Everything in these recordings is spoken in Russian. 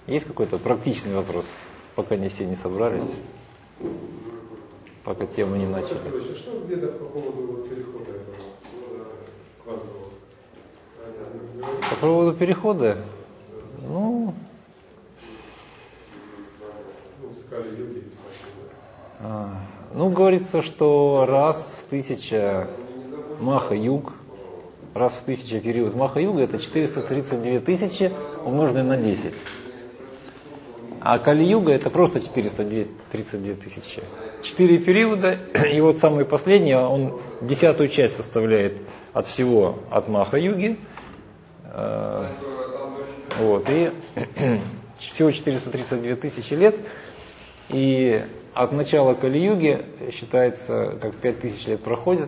Есть какой-то практичный вопрос, пока не все не собрались, пока тему не начали? А что в ведах по поводу перехода этого квантового? По поводу перехода? Ну, сказали люди писали. Ну, говорится, что раз в 1000 Маха-юг, раз в 1000 период Маха-юга, это 432 тысячи умноженное на 10. А Кали-юга это просто 432 тысячи. 4 периода, и вот самый последний, он 10-ю часть составляет от всего, от Маха-юги. Вот, и всего 432 тысячи лет. И от начала Кали-юги считается, как 5000 лет проходит,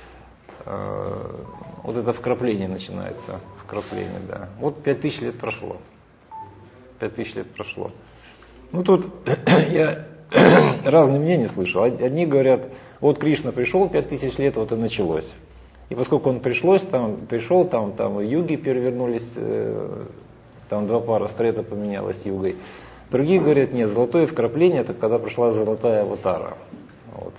вот это вкрапление начинается. Вкрапление, да. Вот 5000 лет прошло. 5000 лет прошло. Ну тут я разные мнения слышал. Одни говорят, вот Кришна пришел 5000 лет, вот и началось. И поскольку он пришел, там и юги перевернулись, там 2 пара стрета поменялась югой. Другие говорят, нет, золотое вкрапление, это когда пришла золотая аватара. Вот.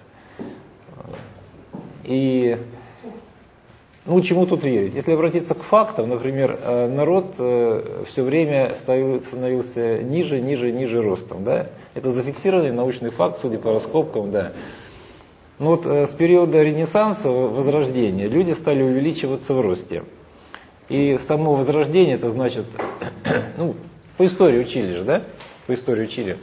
И, ну, чему тут верить? Если обратиться к фактам, например, народ все время становился ниже ростом, да? Это зафиксированный научный факт, судя по раскопкам, да. Но вот с периода Ренессанса, Возрождения, люди стали увеличиваться в росте. И само Возрождение, это значит, ну, по истории учили же, да? По истории учили.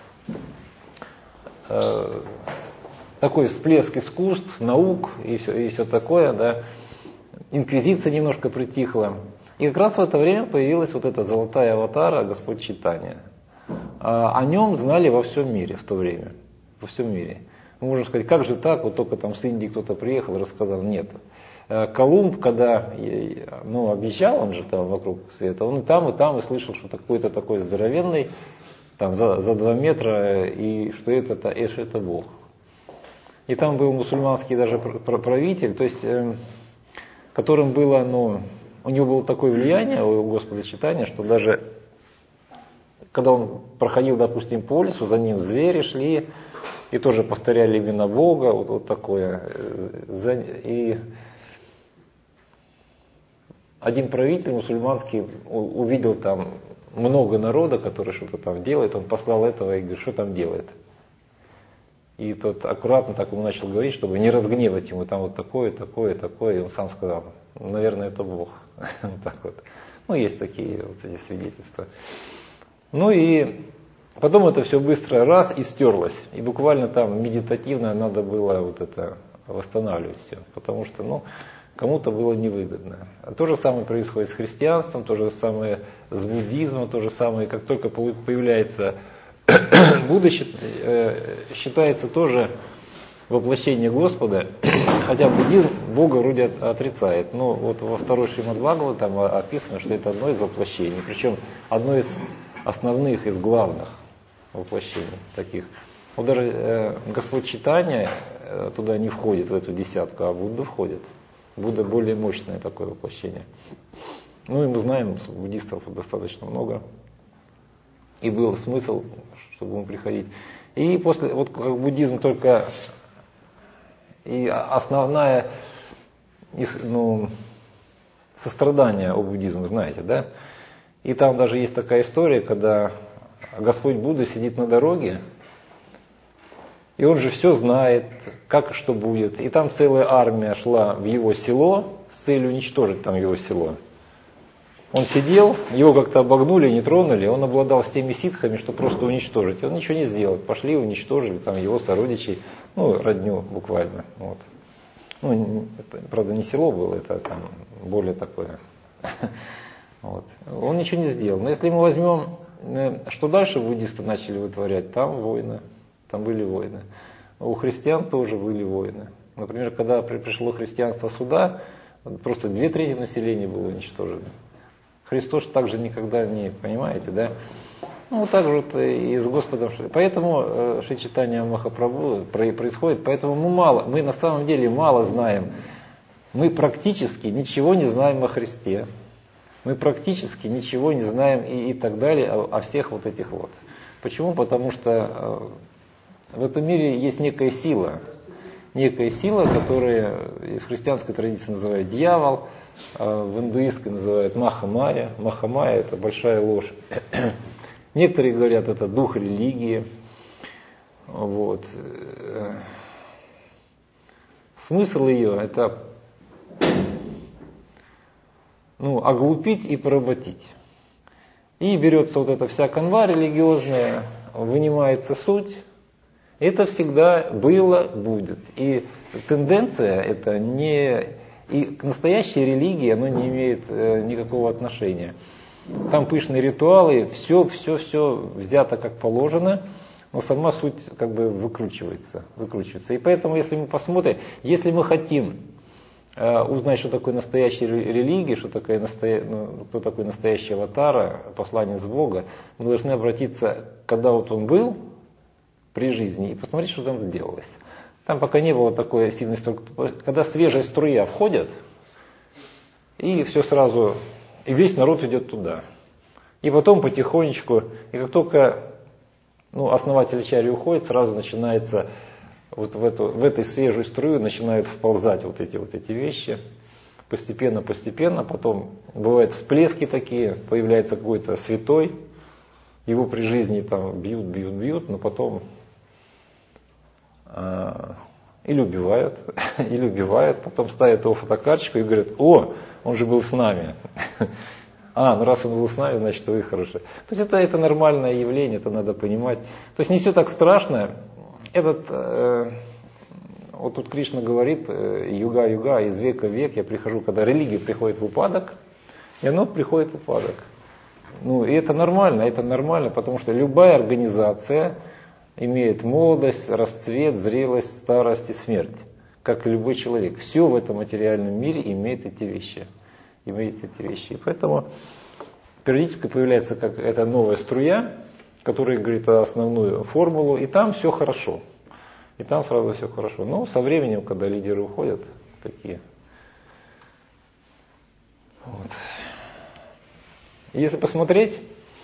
Такой всплеск искусств, наук и все такое, да. Инквизиция немножко притихла. И как раз в это время появилась вот эта золотая аватара, Господь Чайтанья. О нем знали во всем мире в то время. Во всем мире. Можно сказать, как же так, вот только там с Индии кто-то приехал и рассказал. Нет. Колумб, когда объезжал, он же там вокруг света, он и там, и слышал, что какой-то такой здоровенный, там за 2 метра, и что это Бог. И там был мусульманский даже правитель, то есть, которым было, у него было такое влияние у Господа Чайтаньи, что даже когда он проходил, допустим, по лесу, за ним звери шли и тоже повторяли имена Бога, вот такое. И один правитель мусульманский увидел там много народа, который что-то там делает, он послал этого и говорит, что там делает. И тот аккуратно так ему начал говорить, чтобы не разгневать ему, там вот такое, и он сам сказал, наверное, это Бог. Так вот. Ну, есть такие вот эти свидетельства. Ну и потом это все быстро раз и стерлось. И буквально там медитативно надо было вот это восстанавливать все, потому что, кому-то было невыгодно. То же самое происходит с христианством, то же самое с буддизмом, то же самое, как только появляется Будда, считается тоже воплощение Господа, хотя буддизм Бога вроде отрицает. Но вот во второй Шримад-Бхагаватам там описано, что это одно из воплощений, причем одно из основных, из главных воплощений таких. Вот даже Господь Чайтанья туда не входит, в эту десятку, а Будда входит. Будда более мощное такое воплощение. И мы знаем, буддистов достаточно много. И был смысл, чтобы ему приходить. И после, вот буддизм только, и основная, сострадание у буддизма, знаете, да? И там даже есть такая история, когда Господь Будда сидит на дороге, и он же все знает, как что будет. И там целая армия шла в его село с целью уничтожить там его село. Он сидел, его как-то обогнули, не тронули, он обладал всеми ситхами, что просто уничтожить. Он ничего не сделал. Пошли, уничтожили там его сородичей, родню буквально. Вот. Это, правда, не село было, это там более такое. Вот. Он ничего не сделал. Но если мы возьмем, что дальше буддисты начали вытворять, там войны. Там были войны. У христиан тоже были войны. Например, когда пришло христианство сюда, просто 2/3 населения было уничтожено. Христос также никогда не, понимаете, да? Вот так же вот и с Господом. Поэтому Шри Чайтанья Махапрабху происходит, поэтому мы на самом деле мало знаем. Мы практически ничего не знаем о Христе. Мы практически ничего не знаем и так далее о всех вот этих вот. Почему? Потому что в этом мире есть некая сила, которую в христианской традиции называют дьявол, в индуистской называют Маха-майя. Маха-майя — это большая ложь. Некоторые говорят, это дух религии. Вот. Смысл ее — это оглупить и поработить. И берется вот эта вся канва религиозная, вынимается суть. Это всегда было, будет. И тенденция это не... И к настоящей религии оно не имеет никакого отношения. Там пышные ритуалы, все взято как положено, но сама суть как бы выкручивается. И поэтому, если мы посмотрим, если мы хотим узнать, что такое настоящая религия, кто такой настоящий аватар, посланец Бога, мы должны обратиться, когда вот он был при жизни, и посмотреть, что там делалось. Там пока не было такой сильной структуры. Когда свежая струя входит, и все сразу, и весь народ идет туда. И потом потихонечку, и как только основатель ачарьи уходит, сразу начинается вот в этой свежую струю начинают вползать вот эти вещи. Постепенно, потом бывают всплески такие, появляется какой-то святой, его при жизни там бьют, но потом или убивают, потом ставят его фотокарточку и говорят: о, он же был с нами. Раз он был с нами, значит, вы хорошие. То есть это нормальное явление, это надо понимать. То есть не все так страшно. Вот тут Кришна говорит: юга, из века в век я прихожу, когда религия приходит в упадок, и оно приходит в упадок. И это нормально, потому что любая организация имеет молодость, расцвет, зрелость, старость и смерть, как и любой человек. Все в этом материальном мире имеет эти вещи. И поэтому периодически появляется какая-то новая струя, которая говорит основную формулу, и там все хорошо. И там сразу все хорошо. Но со временем, когда лидеры уходят, такие. Вот. Если посмотреть,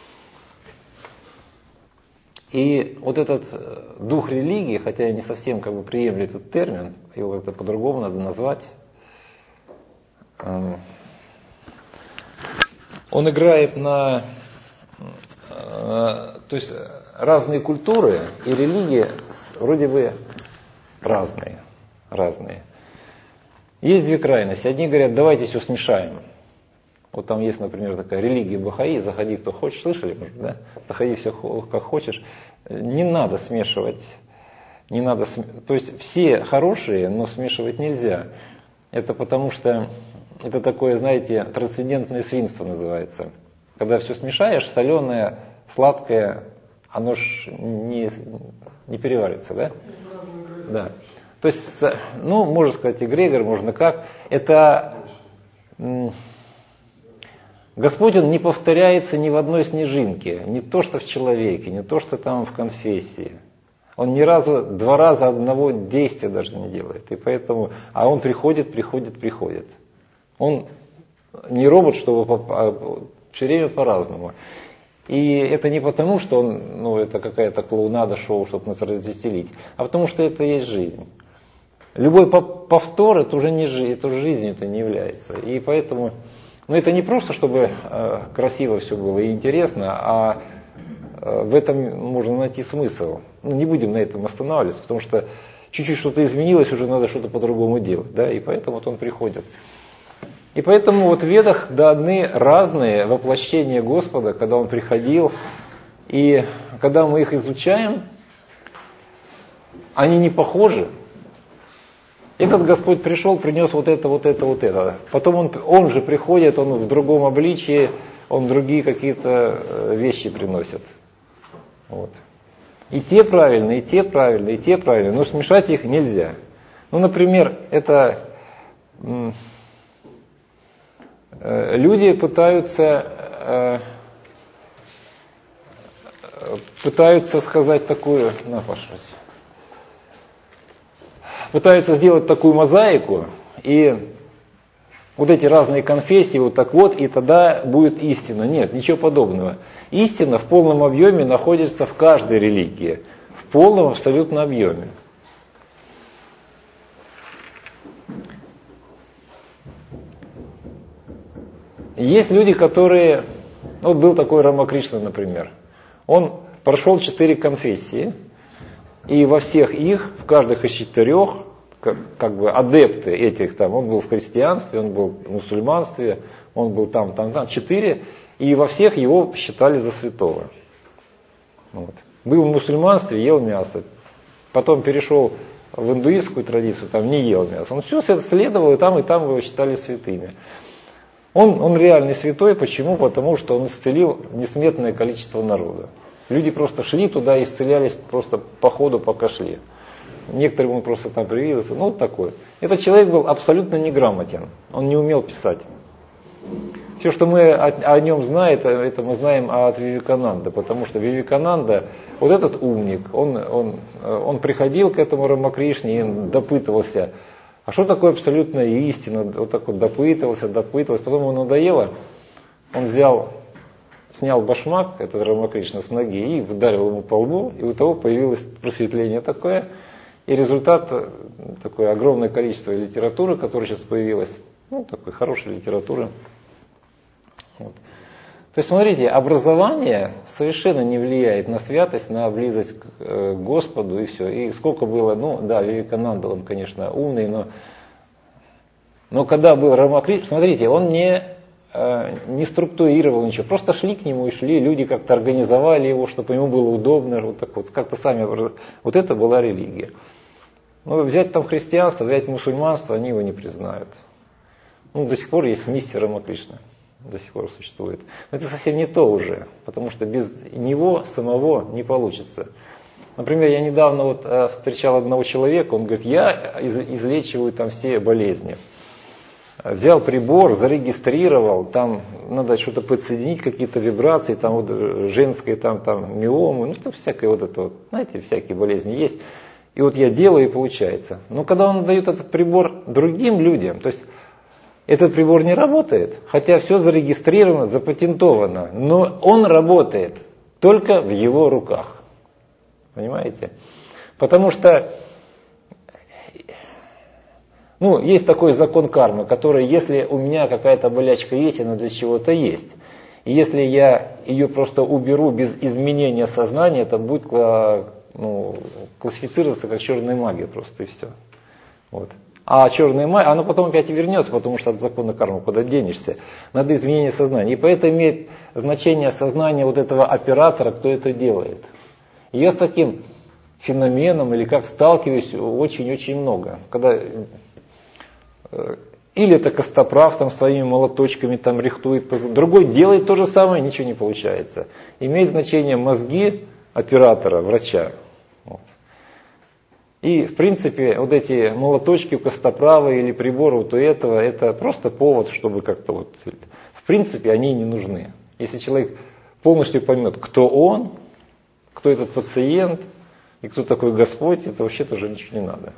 и вот этот дух религии, хотя я не совсем приемлю этот термин, его как-то по-другому надо назвать, он играет на... То есть разные культуры и религии вроде бы разные. Есть две крайности. Одни говорят: давайте все смешаем. Вот там есть, например, такая религия Бахаи: заходи кто хочешь, слышали, может, да? Заходи все как хочешь. Не надо смешивать. То есть все хорошие, но смешивать нельзя. Это потому что это такое, знаете, трансцендентное свинство называется. Когда все смешаешь, соленое, сладкое, оно ж не переварится, да? Да. То есть, можно сказать, эгрегор, можно как. Это Господь, Он не повторяется ни в одной снежинке. Не то, что в человеке, не то, что там в конфессии. Он ни разу, два раза одного действия даже не делает. И поэтому, Он приходит. Он не робот, чтобы все время по-разному. И это не потому, что он, это какая-то клоунада, шоу, чтобы нас развеселить, а потому что это есть жизнь. Любой повтор это уже не жизнь, это уже жизнью это не является. И поэтому, это не просто, чтобы красиво все было и интересно, а в этом можно найти смысл. Не будем на этом останавливаться, потому что чуть-чуть что-то изменилось, уже надо что-то по-другому делать, да, и поэтому он приходит. И поэтому в Ведах даны разные воплощения Господа, когда Он приходил, и когда мы их изучаем, они не похожи. Этот Господь пришел, принес вот это. Потом он же приходит, Он в другом обличии, Он другие какие-то вещи приносит. Вот. И те правильные, но смешать их нельзя. Например, это... Люди пытаются сказать такую, пытаются сделать такую мозаику, и вот эти разные конфессии, вот так вот, и тогда будет истина. Нет, ничего подобного. Истина в полном объеме находится в каждой религии. В полном абсолютно объеме. Есть люди, которые... Вот был такой Рамакришна, например. Он прошел 4 конфессии, и во всех их, в каждых из 4, как бы адепты этих, там, он был в христианстве, он был в мусульманстве, он был там, 4, и во всех его считали за святого. Вот. Был в мусульманстве, ел мясо, потом перешел в индуистскую традицию, там не ел мясо. Он все следовал, и там его считали святыми. Он реальный святой, почему? Потому что он исцелил несметное количество народа. Люди просто шли туда и исцелялись просто по ходу, пока шли. Некоторым он просто там привиделся, ну вот такой. Этот человек был абсолютно неграмотен, он не умел писать. Все, что мы о нем знаем, это мы знаем от Вивекананда, потому что Вивекананда, вот этот умник, он приходил к этому Рамакришне и допытывался, а что такое абсолютная истина, вот так вот допытывался, потом ему надоело, он снял башмак, этот Рамакришна, с ноги и ударил ему по лбу, и у того появилось просветление такое, и результат, такое огромное количество литературы, которая сейчас появилась, ну, такой хорошей литературы. Вот. То есть, смотрите, образование совершенно не влияет на святость, на близость к Господу и все. И сколько было, ну да, Вивекананда, он, конечно, умный, но когда был Рамакришна, смотрите, он не структурировал ничего, просто шли к нему и шли, люди как-то организовали его, чтобы ему было удобно, вот так вот, как-то сами, вот это была религия. Ну, взять там христианство, взять мусульманство, они его не признают. Ну, до сих пор есть миссия Рамакришны. До сих пор существует. Но это совсем не то уже, потому что без него самого не получится. Например, я недавно вот встречал одного человека, он говорит, я излечиваю там все болезни. Взял прибор, зарегистрировал, там надо что-то подсоединить, какие-то вибрации, там вот женские там миомы, ну там всякое вот это вот, знаете, всякие болезни есть. И вот я делаю, и получается. Но когда он дает этот прибор другим людям, то есть этот прибор не работает, хотя все зарегистрировано, запатентовано, но он работает только в его руках. Понимаете? Потому что есть такой закон кармы, который, если у меня какая-то болячка есть, она для чего-то есть. И если я ее просто уберу без изменения сознания, это будет классифицироваться как черная магия просто и все. Вот. А черная магия, она потом опять вернется, потому что от закона кармы куда денешься. Надо изменение сознания. И поэтому имеет значение сознание вот этого оператора, кто это делает. И я с таким феноменом или как сталкиваюсь очень-очень много. Когда или это костоправ там своими молоточками там рихтует, другой делает то же самое, ничего не получается. Имеет значение мозги оператора, врача. Вот. И, в принципе, вот эти молоточки у костоправа или приборов у этого, это просто повод, чтобы как-то вот... В принципе, они не нужны. Если человек полностью поймет, кто он, кто этот пациент и кто такой Господь, это вообще тоже ничего не надо.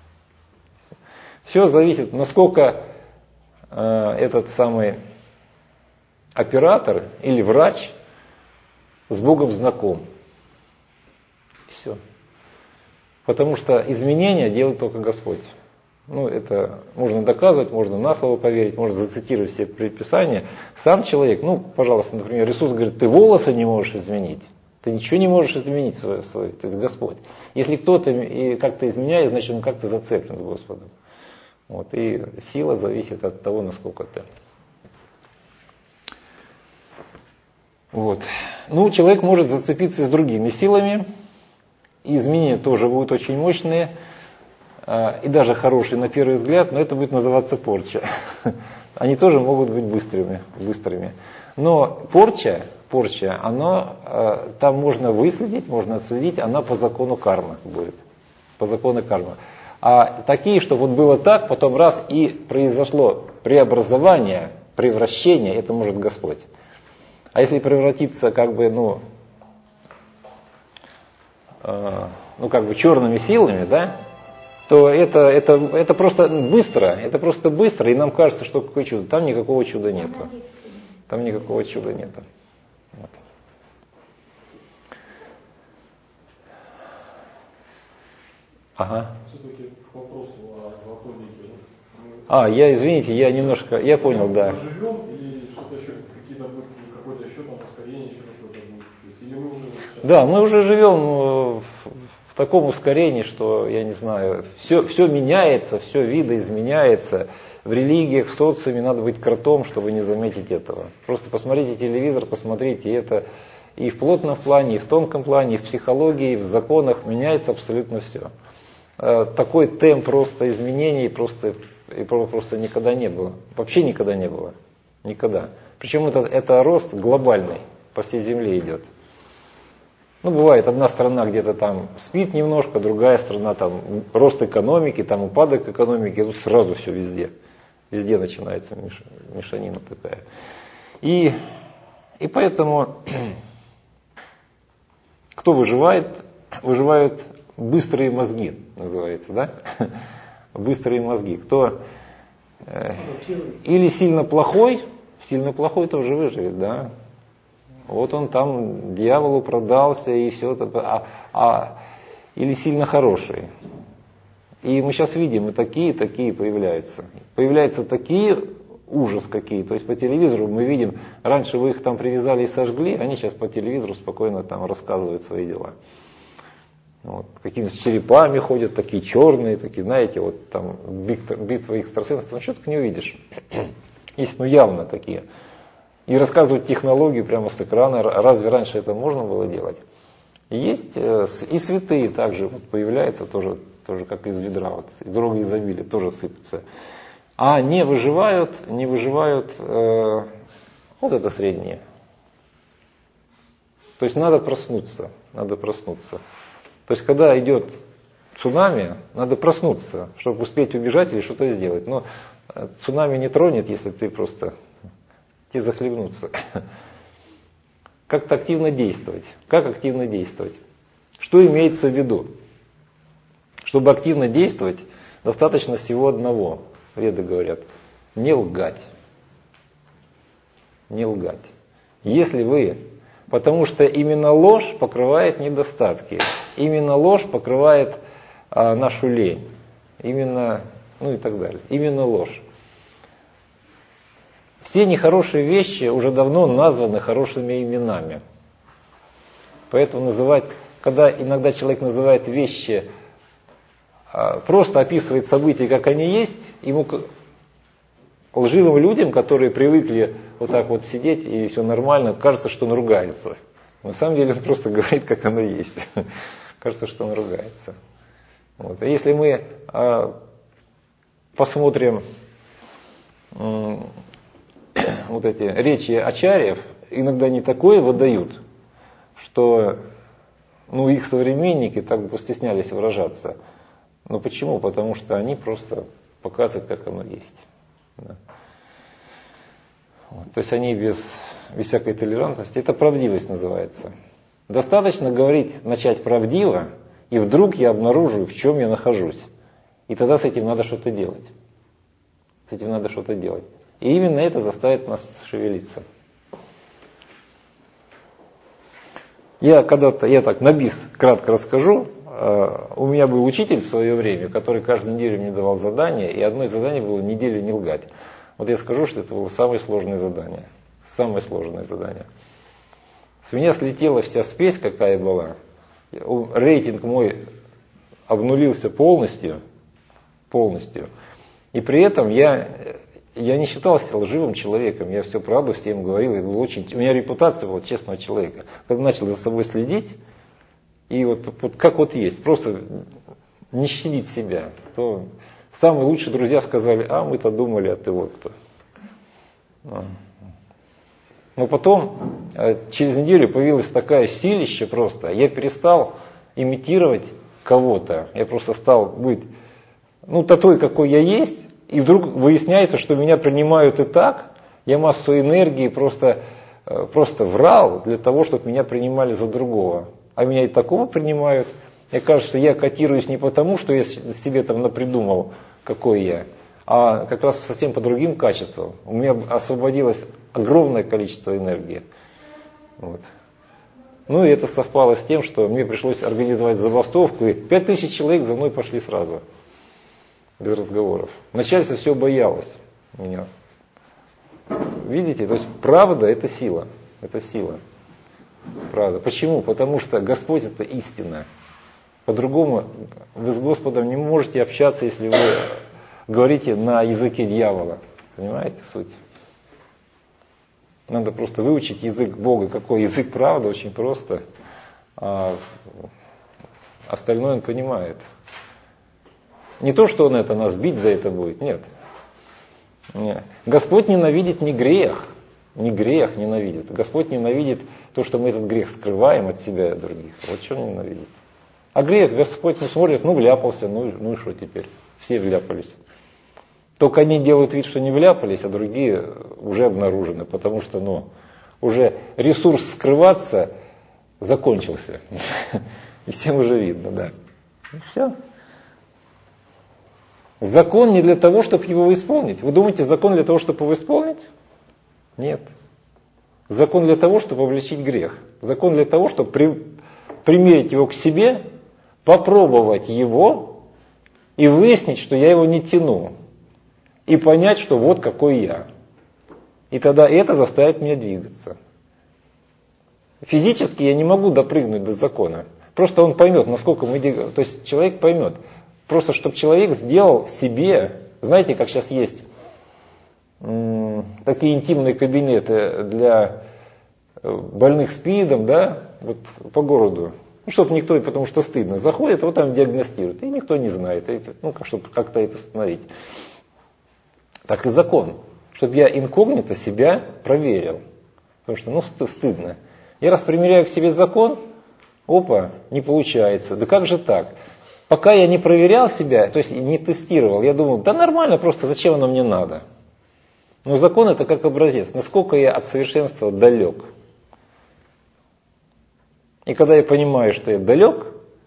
Все зависит, насколько этот самый оператор или врач с Богом знаком. Все. Потому что изменения делает только Господь. Это можно доказывать, можно на слово поверить, можно зацитировать все предписания. Сам человек, пожалуйста, например, Иисус говорит, ты волосы не можешь изменить. Ты ничего не можешь изменить свой, то есть Господь. Если кто-то как-то изменяет, значит он как-то зацеплен с Господом. Вот, и сила зависит от того, насколько ты. Вот. Человек может зацепиться с другими силами. И изменения тоже будут очень мощные. И даже хорошие на первый взгляд, но это будет называться порча. Они тоже могут быть быстрыми. Но порча, там можно выследить, можно отследить, она по закону кармы будет. По закону кармы. А такие, что вот было так, потом раз и произошло преобразование, превращение, это может Господь. А если превратиться черными силами, да, то это просто быстро, и нам кажется, что какое чудо. Там никакого чуда нету. Там никакого чуда нету. Вот. Ага. Все-таки к вопросу о золотой веке. Я понял, да. Мы живем или что-то еще, какое-то еще там ускорение, еще какое-то будет? Или мы уже сейчас... Да, мы уже живем в таком ускорении, что, я не знаю, все меняется, все видоизменяется. В религиях, в социуме надо быть кротом, чтобы не заметить этого. Просто посмотрите телевизор, посмотрите это. И в плотном плане, и в тонком плане, и в психологии, и в законах меняется абсолютно все. Такой темп просто изменений просто никогда не было. Вообще никогда не было. Никогда. Причем это рост глобальный, по всей Земле идет. Бывает, одна страна где-то там спит немножко, другая страна там рост экономики, там упадок экономики, тут сразу все везде. Везде начинается мешанина такая. И поэтому кто выживает? Выживают быстрые мозги, называется, да? Быстрые мозги. Кто или сильно плохой тоже выживет, да? Вот он там дьяволу продался и все это, или сильно хороший. И мы сейчас видим, и такие появляются. Появляются такие ужас какие. То есть по телевизору мы видим, раньше вы их там привязали и сожгли, они сейчас по телевизору спокойно там рассказывают свои дела. Вот, какими-то черепами ходят, такие черные, такие, знаете, вот там битва экстрасенсов, что только не увидишь. Есть, явно такие. И рассказывают технологию прямо с экрана. Разве раньше это можно было делать? И есть и святые также появляются, тоже как из ведра, вот, из рога изобилия, тоже сыпятся. А не выживают вот это среднее. То есть надо проснуться. То есть когда идет цунами, надо проснуться, чтобы успеть убежать или что-то сделать. Но цунами не тронет, если ты просто тебе захлебнуться. Как-то активно действовать. Как активно действовать? Что имеется в виду? Чтобы активно действовать, достаточно всего одного. Веды говорят, не лгать. Не лгать. Если вы, потому что именно ложь покрывает недостатки. Именно ложь покрывает нашу лень. Именно, и так далее. Именно ложь. Все нехорошие вещи уже давно названы хорошими именами. Поэтому когда иногда человек называет вещи, просто описывает события, как они есть, ему, лживым людям, которые привыкли вот так вот сидеть и все нормально, кажется, что он ругается. На самом деле он просто говорит, как оно есть. Кажется, что он ругается. Вот. А если мы посмотрим вот эти речи ачарьев, иногда не такое выдают, что их современники так бы постеснялись выражаться. Но почему? Потому что они просто показывают, как оно есть. Да. Вот. То есть они без всякой толерантности. Это правдивость называется. Достаточно начать правдиво, и вдруг я обнаружу, в чем я нахожусь. И тогда с этим надо что-то делать. И именно это заставит нас шевелиться. Я так на бис кратко расскажу. У меня был учитель в свое время, который каждую неделю мне давал задание, и одно из заданий было неделю не лгать. Вот я скажу, что это было самое сложное задание. Самое сложное задание. С меня слетела вся спесь, какая была. Рейтинг мой обнулился полностью. И при этом я не считал себя лживым человеком. Я всю правду всем говорил. У меня репутация была честного человека. Когда начал за собой следить, и вот как вот есть, просто не щадить себя, то самые лучшие друзья сказали, мы-то думали, а ты вот кто. Но потом, через неделю появилась такая силища просто, я перестал имитировать кого-то, я просто стал быть, такой, какой я есть, и вдруг выясняется, что меня принимают и так, я массу энергии просто врал для того, чтобы меня принимали за другого. А меня и такого принимают. Мне кажется, я котируюсь не потому, что я себе там напридумал, какой я, а как раз совсем по другим качествам. У меня освободилось огромное количество энергии. Вот. Ну и это совпало с тем, что мне пришлось организовать забастовку, и 5000 человек за мной пошли сразу, без разговоров. Начальство все боялось меня. Видите, то есть правда это сила, это сила. Правда. Почему? Потому что Господь это истина. По-другому вы с Господом не можете общаться, если вы говорите на языке дьявола. Понимаете суть? Надо просто выучить язык Бога. Какой язык правды, очень просто. А остальное он понимает. Не то, что он это нас бить за это будет, нет. Нет. Господь ненавидит не грех. Не грех ненавидит. Господь ненавидит то, что мы этот грех скрываем от себя и от других. Вот что он ненавидит. А грех Господь смотрит, вляпался, ну и что теперь? Все вляпались. Только они делают вид, что не вляпались, а другие уже обнаружены, потому что уже ресурс скрываться закончился. И всем уже видно, да. И все. Закон не для того, чтобы его исполнить. Вы думаете, закон для того, чтобы его исполнить? Нет. Закон для того, чтобы облегчить грех. Закон для того, чтобы примерить его к себе, попробовать его и выяснить, что я его не тяну. И понять, что вот какой я. И тогда это заставит меня двигаться. Физически я не могу допрыгнуть до закона. Просто он поймет, насколько мы двигаемся. То есть человек поймет. Просто чтобы человек сделал себе, знаете, как сейчас есть такие интимные кабинеты для больных СПИДом, да, вот по городу. Чтобы никто, потому что стыдно, заходит, вот там диагностируют, и никто не знает, чтобы как-то это остановить. Так и закон. Чтобы я инкогнито себя проверил. Потому что, стыдно. Я раз примеряю к себе закон, опа, не получается. Да как же так? Пока я не проверял себя, то есть не тестировал, я думал, да нормально, просто зачем оно мне надо? Но закон это как образец. Насколько я от совершенства далек. И когда я понимаю, что я далек,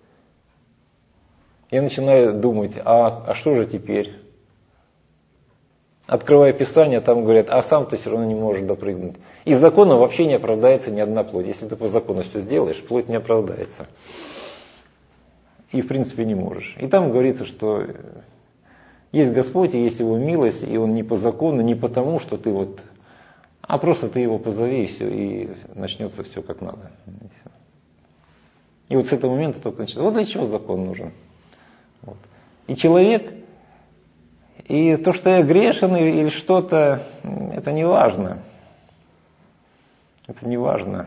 я начинаю думать, а что же теперь? Открывая Писание, там говорят, а сам ты все равно не можешь допрыгнуть. И законом вообще не оправдается ни одна плоть. Если ты по закону все сделаешь, плоть не оправдается. И в принципе не можешь. И там говорится, что есть Господь, и есть Его милость, и Он не по закону, не потому, что ты а просто ты Его позови, и все, и начнется все как надо. И вот с этого момента только начинается. Вот для чего закон нужен. Вот. И человек, и то, что я грешен или что-то, это не важно. Это не важно.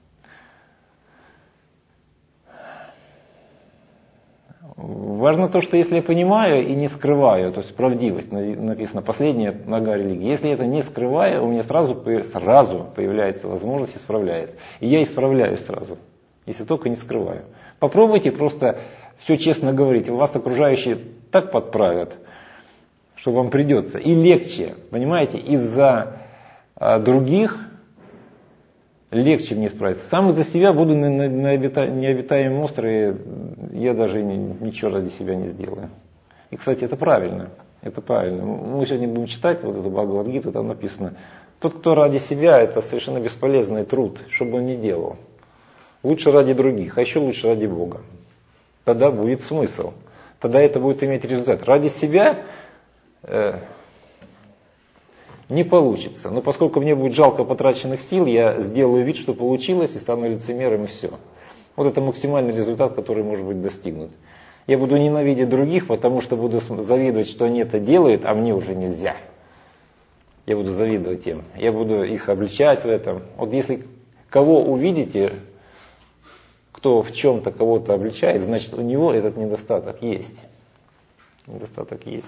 Важно то, что если я понимаю и не скрываю, то есть правдивость, написано, последняя нога религии. Если я это не скрываю, у меня сразу появляется возможность исправляться. И я исправляюсь сразу, если только не скрываю. Попробуйте просто все честно говорить. Вас окружающие так подправят, что вам придется. И легче, понимаете, из-за других легче мне справиться. Сам из-за себя буду на необитаемом острове, я даже ничего ради себя не сделаю. И, кстати, это правильно. Это правильно. Мы сегодня будем читать вот эту Бхагавад-гиту, там написано, тот, кто ради себя, это совершенно бесполезный труд, что бы он ни делал. Лучше ради других, а еще лучше ради Бога. Тогда будет смысл. Тогда это будет иметь результат. Ради себя не получится. Но поскольку мне будет жалко потраченных сил, я сделаю вид, что получилось, и стану лицемером, и все. Вот это максимальный результат, который может быть достигнут. Я буду ненавидеть других, потому что буду завидовать, что они это делают, а мне уже нельзя. Я буду завидовать им. Я буду их обличать в этом. Вот если кого увидите, кто в чем-то кого-то обличает, значит у него этот недостаток есть. Недостаток есть.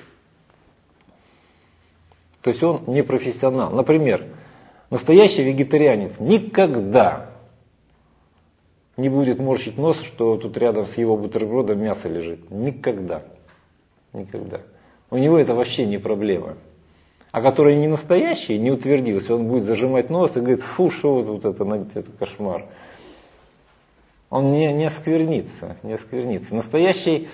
То есть он не профессионал. Например, настоящий вегетарианец никогда не будет морщить нос, что тут рядом с его бутербродом мясо лежит. Никогда. Никогда. У него это вообще не проблема. А который не настоящий, не утвердился, он будет зажимать нос и говорит, фу, что вот это кошмар. Он не осквернится, не осквернится. Настоящий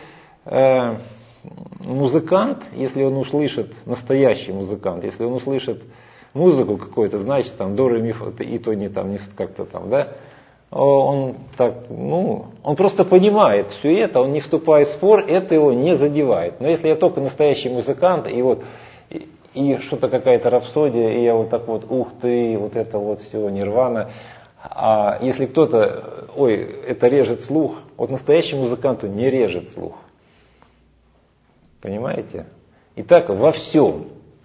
музыкант, если он услышит, настоящий музыкант, если он услышит музыку какую-то, значит, там, до, ре, ми, фа, и то не там, не как-то там, да, он так, он просто понимает все это, он не вступает в спор, это его не задевает. Но если я только настоящий музыкант, и вот, и что-то какая-то рапсодия, и я вот так вот, ух ты, вот это вот все, нирвана, а если кто-то, ой, это режет слух, вот настоящему музыканту не режет слух. Понимаете? И так во всем.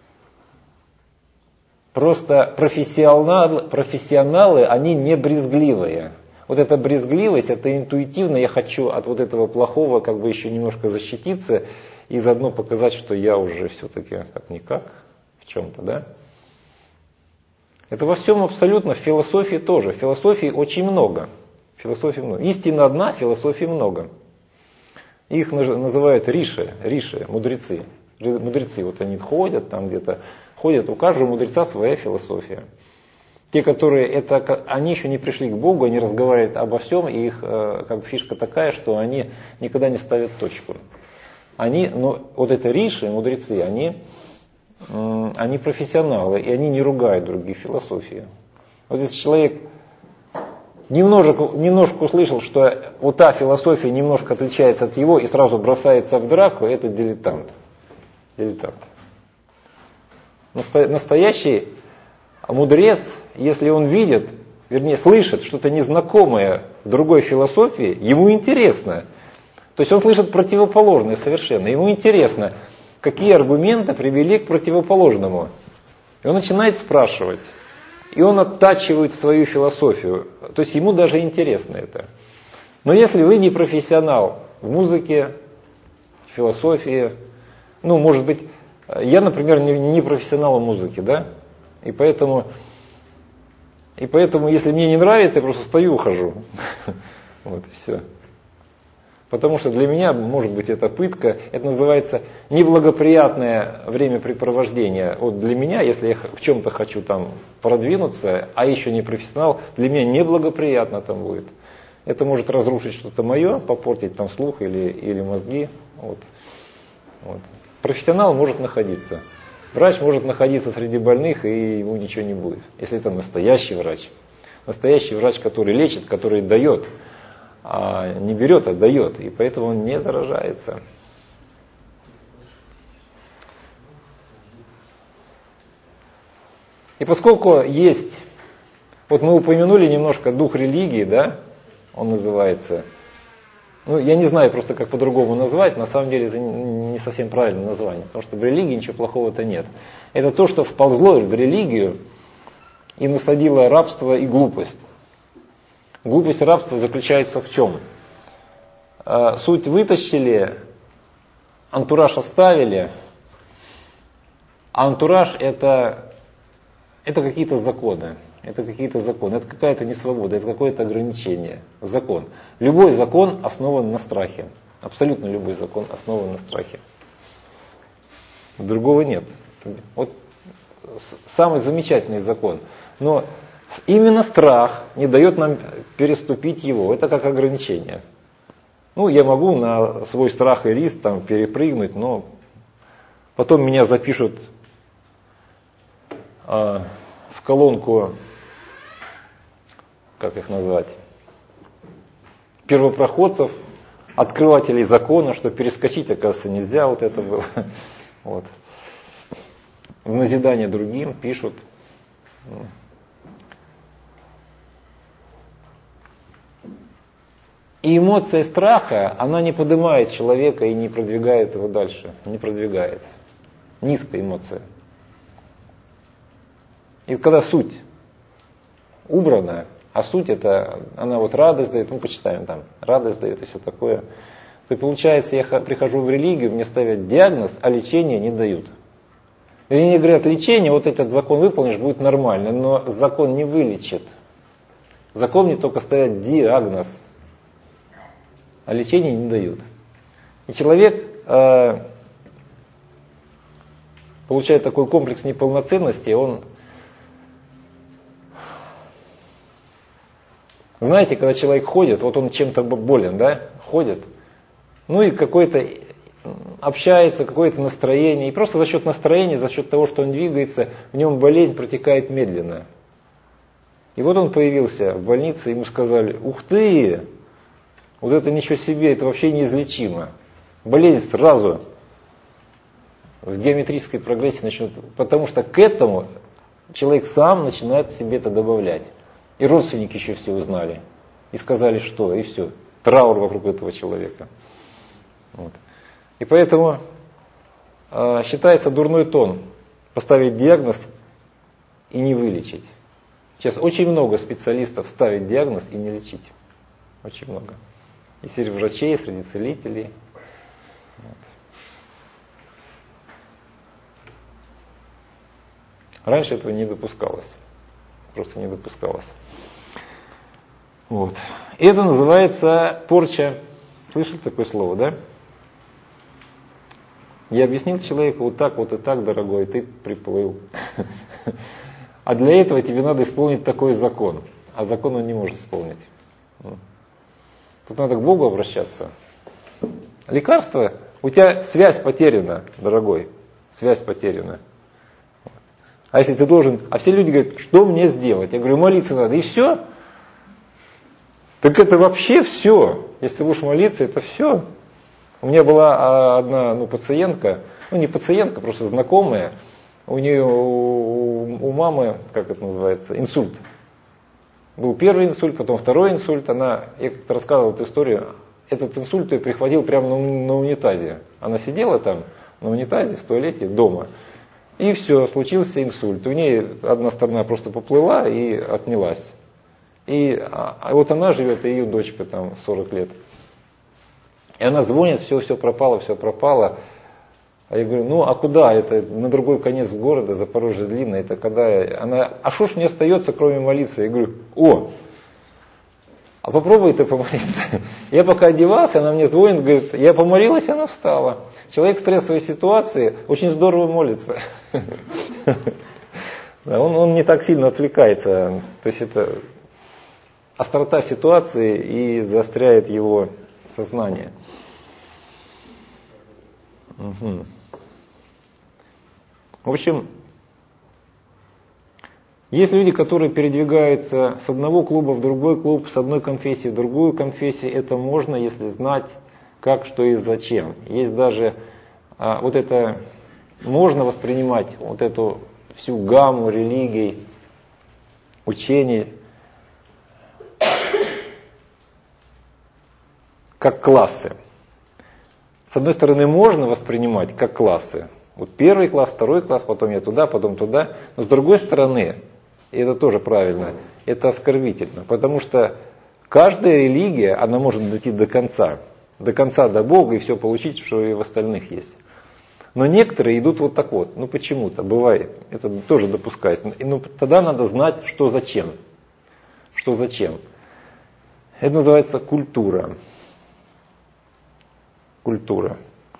Просто профессионалы, они не брезгливые. Вот эта брезгливость, это интуитивно, я хочу от вот этого плохого как бы еще немножко защититься и заодно показать, что я уже все-таки как-никак в чем-то, да? Это во всем абсолютно, в философии тоже. В философии очень много. Философии много. Истина одна, философии много. Их называют риши, мудрецы. Мудрецы, вот они ходят там где-то, ходят, у каждого мудреца своя философия. Те, которые они еще не пришли к Богу, они разговаривают обо всем, и их как бы фишка такая, что они никогда не ставят точку. Вот это риши, мудрецы, они профессионалы, и они не ругают другие философии. Вот если человек немножко услышал, что вот та философия немножко отличается от его, и сразу бросается в драку, это дилетант. Настоящий мудрец, если он видит, вернее слышит что-то незнакомое в другой философии, ему интересно. То есть он слышит противоположное совершенно. Ему интересно, какие аргументы привели к противоположному. И он начинает спрашивать. И он оттачивает свою философию. То есть ему даже интересно это. Но если вы не профессионал в музыке, в философии, может быть, я, например, не профессионал в музыке, да? И поэтому, если мне не нравится, я просто стою и ухожу. Вот и все. Потому что для меня, может быть, это пытка, это называется неблагоприятное времяпрепровождение. Вот для меня, если я в чем-то хочу там продвинуться, а еще не профессионал, для меня неблагоприятно там будет. Это может разрушить что-то мое, попортить там слух или мозги. Вот. Профессионал может находиться. Врач может находиться среди больных, и ему ничего не будет. Если это настоящий врач. Настоящий врач, который лечит, который дает. А не берет, а дает. И поэтому он не заражается. И поскольку есть, вот мы упомянули немножко дух религии, да, он называется. Я не знаю просто, как по-другому назвать, на самом деле это не совсем правильное название, потому что в религии ничего плохого-то нет. Это то, что вползло в религию и насадило рабство и глупость. Глупость рабства заключается в чем? Суть вытащили, антураж оставили, а антураж это какие-то законы. Это какая-то несвобода, это какое-то ограничение. Закон. Любой закон основан на страхе. Абсолютно любой закон основан на страхе. Другого нет. Вот самый замечательный закон. Но именно страх не дает нам переступить его. Это как ограничение. Я могу на свой страх и риск там перепрыгнуть, но потом меня запишут в колонку, как их назвать, первопроходцев, открывателей закона, что перескочить, оказывается, нельзя. Вот это было. Вот. В назидание другим пишут. И эмоция страха, она не поднимает человека и не продвигает его дальше. Не продвигает. Низкая эмоция. И когда суть убрана, а суть это, она вот радость дает, почитаем там, радость дает и все такое, то получается, я прихожу в религию, мне ставят диагноз, а лечение не дают. И мне говорят, лечение, вот этот закон выполнишь, будет нормально, но закон не вылечит. Закон мне только ставят диагноз, а лечение не дают. И человек получает такой комплекс неполноценности, он Знаете, когда человек ходит, вот он чем-то болен, да, ходит, ну и какой-то общается, какое-то настроение, и просто за счет настроения, за счет того, что он двигается, в нем болезнь протекает медленно. И вот он появился в больнице, ему сказали: ух ты, вот это ничего себе, это вообще неизлечимо. Болезнь сразу в геометрической прогрессии начнет, потому что к этому человек сам начинает себе это добавлять. И родственники еще все узнали. И сказали, что, и все. Траур вокруг этого человека. Вот. И поэтому считается дурной тон поставить диагноз и не вылечить. Сейчас очень много специалистов ставит диагноз и не лечить. Очень много. И среди врачей, среди целителей. Вот. Раньше этого не допускалось. Просто не допускалось. Вот. Это называется порча. Слышали такое слово, да? Я объяснил человеку вот так, вот и так, дорогой, ты приплыл. А для этого тебе надо исполнить такой закон. А закон он не может исполнить. Тут надо к Богу обращаться. Лекарство, у тебя связь потеряна, дорогой. Связь потеряна. А если ты должен... А все люди говорят, что мне сделать? Я говорю, молиться надо. И все. Так это вообще все. Если ты будешь молиться, это все. У меня была одна пациентка, не пациентка, просто знакомая. У нее, у мамы, как это называется, инсульт. Был первый инсульт, потом второй инсульт. Я как-то рассказывал эту историю. Этот инсульт ее прихватил прямо на унитазе. Она сидела там на унитазе в туалете дома. И все, случился инсульт. У нее одна сторона просто поплыла и отнялась. А вот она живет, и ее дочка там 40 лет. И она звонит, все пропало, все пропало. А я говорю, а куда? Это на другой конец города, Запорожье длинное. Это когда? А что ж мне остается, кроме молиться? Я говорю, а попробуй ты помолиться. Я пока одевался, она мне звонит, говорит, я помолилась, и она встала. Человек в стрессовой ситуации очень здорово молится. Он не так сильно отвлекается. То есть это острота ситуации и заостряет его сознание. Угу. В общем, есть люди, которые передвигаются с одного клуба в другой клуб, с одной конфессии в другую конфессию. Это можно, если знать, как, что и зачем. Есть даже можно воспринимать вот эту всю гамму религий, учений как классы. С одной стороны, можно воспринимать как классы. Вот первый класс, второй класс, потом я туда, потом туда. Но с другой стороны, и это тоже правильно, это оскорбительно. Потому что каждая религия, она может дойти до конца до Бога и все получить, что и в остальных есть. Но некоторые идут вот так вот, почему-то, бывает, это тоже допускается. Тогда надо знать, что зачем. Что зачем. Это называется культура. Культура.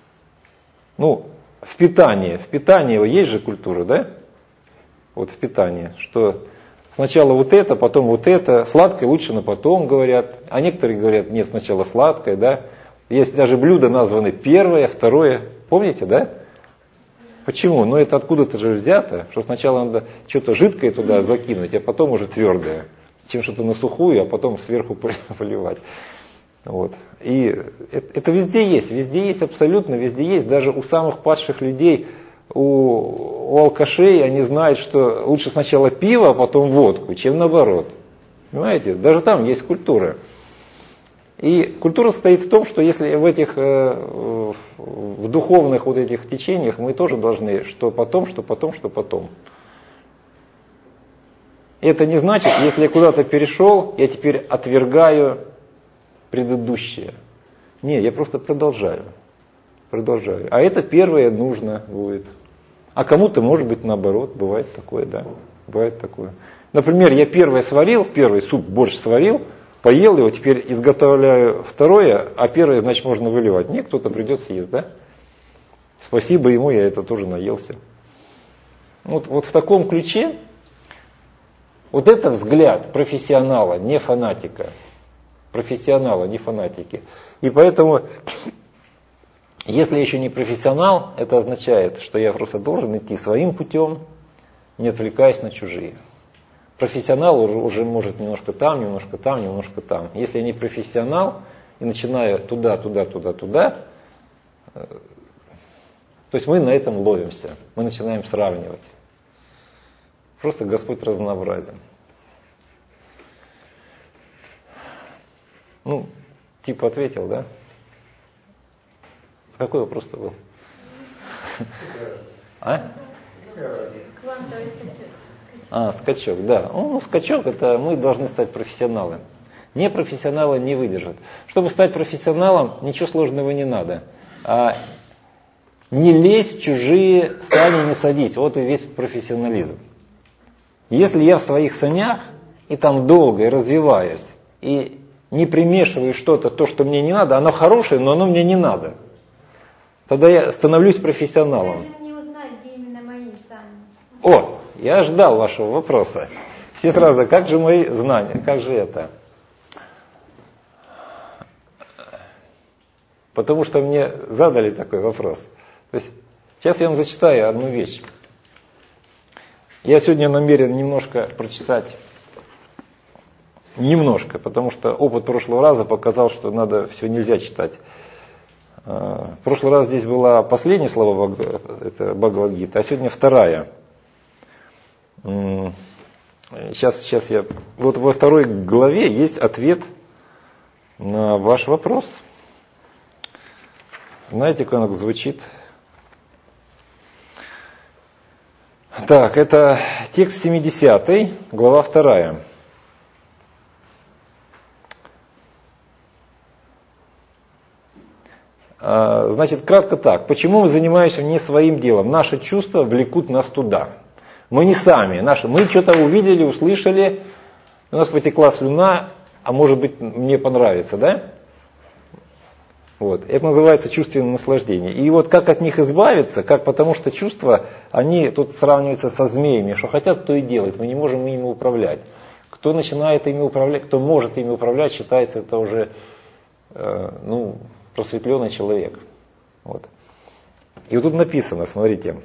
В питании есть же культура, да? Вот в питании, что сначала вот это, потом вот это, сладкое лучше на потом, говорят. А некоторые говорят, нет, сначала сладкое, да? Есть даже блюда названы первое, второе. Помните, да? Почему? Это откуда-то же взято, что сначала надо что-то жидкое туда закинуть, а потом уже твердое. Чем что-то на сухую, а потом сверху поливать. Вот. И это везде есть, абсолютно везде есть. Даже у самых падших людей, у алкашей, они знают, что лучше сначала пиво, а потом водку, чем наоборот. Понимаете? Даже там есть культура. И культура состоит в том, что если в духовных вот этих течениях мы тоже должны, что потом. Это не значит, если я куда-то перешел, я теперь отвергаю предыдущее. Не, я просто продолжаю. А это первое нужно будет. А кому-то может быть наоборот, бывает такое, да. Бывает такое. Например, я первый суп, борщ сварил, поел его, теперь изготовляю второе, а первое, значит, можно выливать. Нет, кто-то придет съест, да? Спасибо ему, я это тоже наелся. Вот в таком ключе Вот это взгляд профессионала, не фанатика. Профессионала, не фанатики. И поэтому, если я еще не профессионал, это означает, что я просто должен идти своим путем, не отвлекаясь на чужие. Профессионал уже может немножко там, немножко там, немножко там. Если я не профессионал и начинаю туда, то есть мы на этом ловимся. Мы начинаем сравнивать. Просто Господь разнообразен. Ну, типа ответил, да? Какой вопрос-то был? А? Квантовый скачок. Скачок, да. Ну, скачок, это мы должны стать профессионалами. Непрофессионалы не выдержат. Чтобы стать профессионалом, ничего сложного не надо. Не лезь в чужие сани, не садись. Вот и весь профессионализм. Если я в своих санях, и там долго, и развиваюсь, и не примешиваю что-то, то, что мне не надо, оно хорошее, но оно мне не надо. Тогда я становлюсь профессионалом. Как же мне узнать, где именно мои сани? О, я ждал вашего вопроса. Все сразу, как же мои знания, как же это? Потому что мне задали такой вопрос. То есть, сейчас я вам зачитаю одну вещь. Я сегодня намерен немножко прочитать. Немножко, потому что опыт прошлого раза показал, что надо все нельзя читать. В прошлый раз здесь была последняя слова, это Бхагавад-гита, а сегодня вторая. Сейчас я... Вот во второй главе есть ответ на ваш вопрос. Знаете, как он звучит? Так, это текст 70, глава 2. Значит, кратко так. Почему мы занимаемся не своим делом? Наши чувства влекут нас туда. Мы не сами. Мы что-то увидели, услышали, у нас потекла слюна, а может быть мне понравится, да? Вот. Это называется чувственное наслаждение. И вот как от них избавиться, потому что чувства, они тут сравниваются со змеями, что хотят, то и делают, мы не можем ими управлять. Кто начинает ими управлять, кто может ими управлять, считается это уже просветленный человек. Вот. И вот тут написано, смотрите.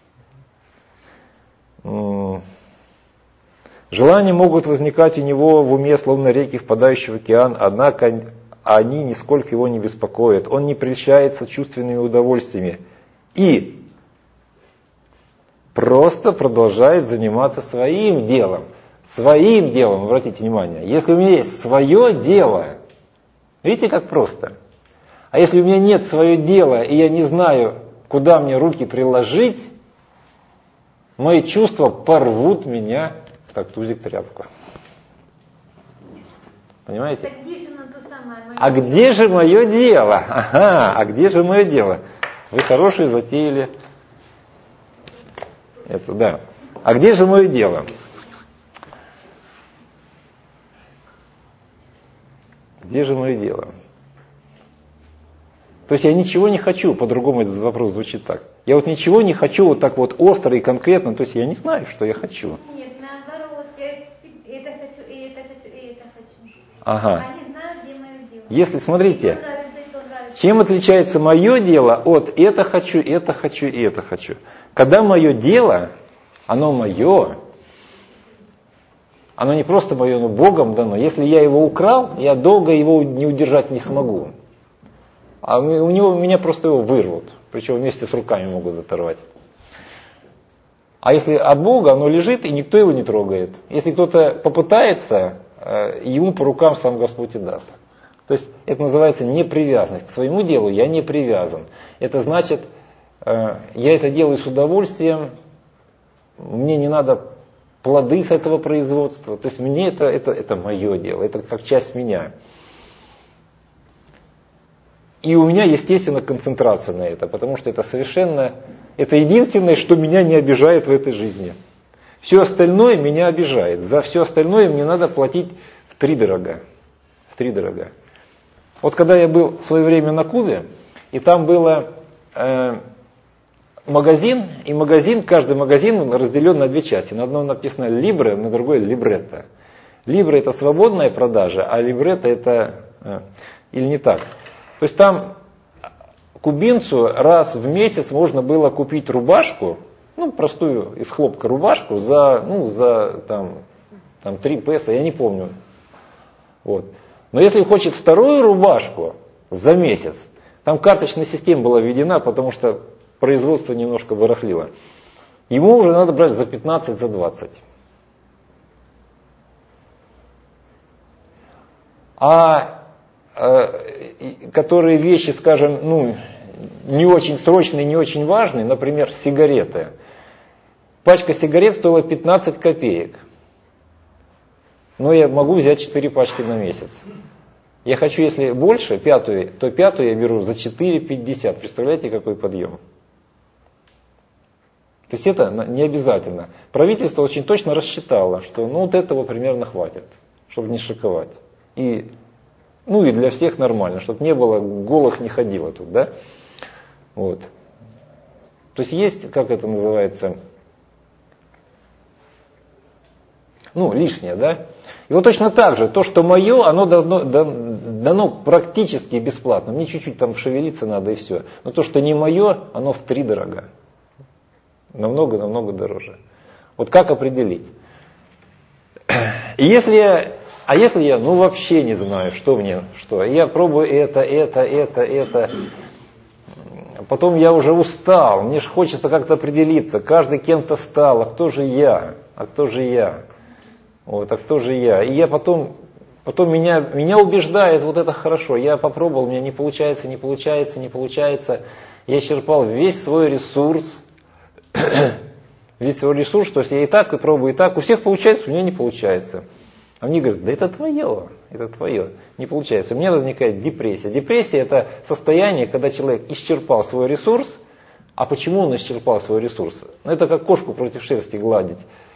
Желания могут возникать у него в уме, словно реки, впадающие в океан, однако они нисколько его не беспокоят. Он не прельщается чувственными удовольствиями и просто продолжает заниматься своим делом. Своим делом, обратите внимание. Если у меня есть свое дело, видите, как просто. А если у меня нет свое дело, и я не знаю, куда мне руки приложить, мои чувства порвут меня, как тузик тряпку. Понимаете? А где же мое дело? Ага, а где же мое дело? Вы хорошие затеяли. Это, да. А где же мое дело? Где же мое дело? То есть я ничего не хочу, по-другому этот вопрос звучит так. Я вот ничего не хочу вот так вот остро и конкретно, то есть я не знаю, что я хочу. Нет, наоборот, я это хочу, и это хочу, и это хочу. Ага. Они знают, где мое дело. Если, смотрите, И то нравится, и то нравится. чем отличается мое дело от это хочу, это хочу и это хочу? Когда мое дело, оно мое, оно не просто мое, но Богом дано. Если я его украл, я долго его не удержать не смогу. А меня просто его вырвут. Причем вместе с руками могут оторвать. А если от Бога, оно лежит, и никто его не трогает. Если кто-то попытается, ему по рукам сам Господь и даст. То есть это называется непривязанность. К своему делу я не привязан. Это значит, я это делаю с удовольствием, мне не надо плоды с этого производства. То есть мне это мое дело, это как часть меня. И у меня, естественно, концентрация на это, потому что это единственное, что меня не обижает в этой жизни. Все остальное меня обижает. За все остальное мне надо платить втридорога. Втридорога. Вот когда я был в свое время на Кубе, и там было, магазин, и каждый магазин разделен на две части. На одном написано «либре», на другой «либретто». Либре это свободная продажа, а либретто это... Или не так. То есть там кубинцу раз в месяц можно было купить рубашку, простую из хлопка рубашку за 3 песо, я не помню. Вот. Но если хочет вторую рубашку за месяц, там карточная система была введена, потому что производство немножко барахлило. Ему уже надо брать за 15, за 20. Которые вещи, скажем, не очень срочные, не очень важные, например, сигареты. Пачка сигарет стоила 15 копеек. Но я могу взять 4 пачки на месяц. Я хочу, если больше, пятую, то пятую я беру за 4,50. Представляете, какой подъем? То есть это не обязательно. Правительство очень точно рассчитало, что вот этого примерно хватит, чтобы не шиковать. И для всех нормально, чтобы не было, голых не ходило тут, да? Вот. То есть, как это называется, лишнее, да? И вот точно так же, то, что мое, оно дано практически бесплатно. Мне чуть-чуть там шевелиться надо и все. Но то, что не мое, оно в 3 дорого. Намного дороже. Вот как определить? И если я вообще не знаю, что, я пробую это, потом я уже устал, мне же хочется как-то определиться, каждый кем-то стал, а кто же я? Вот, а кто же я? И я потом меня убеждает, вот это хорошо, я попробовал, у меня не получается. Я исчерпал весь свой ресурс, то есть я и так пробую, и так, у всех получается, у меня не получается. А мне говорят, да это твое, не получается. У меня возникает депрессия. Депрессия это состояние, когда человек исчерпал свой ресурс. А почему он исчерпал свой ресурс? Это как кошку против шерсти гладить.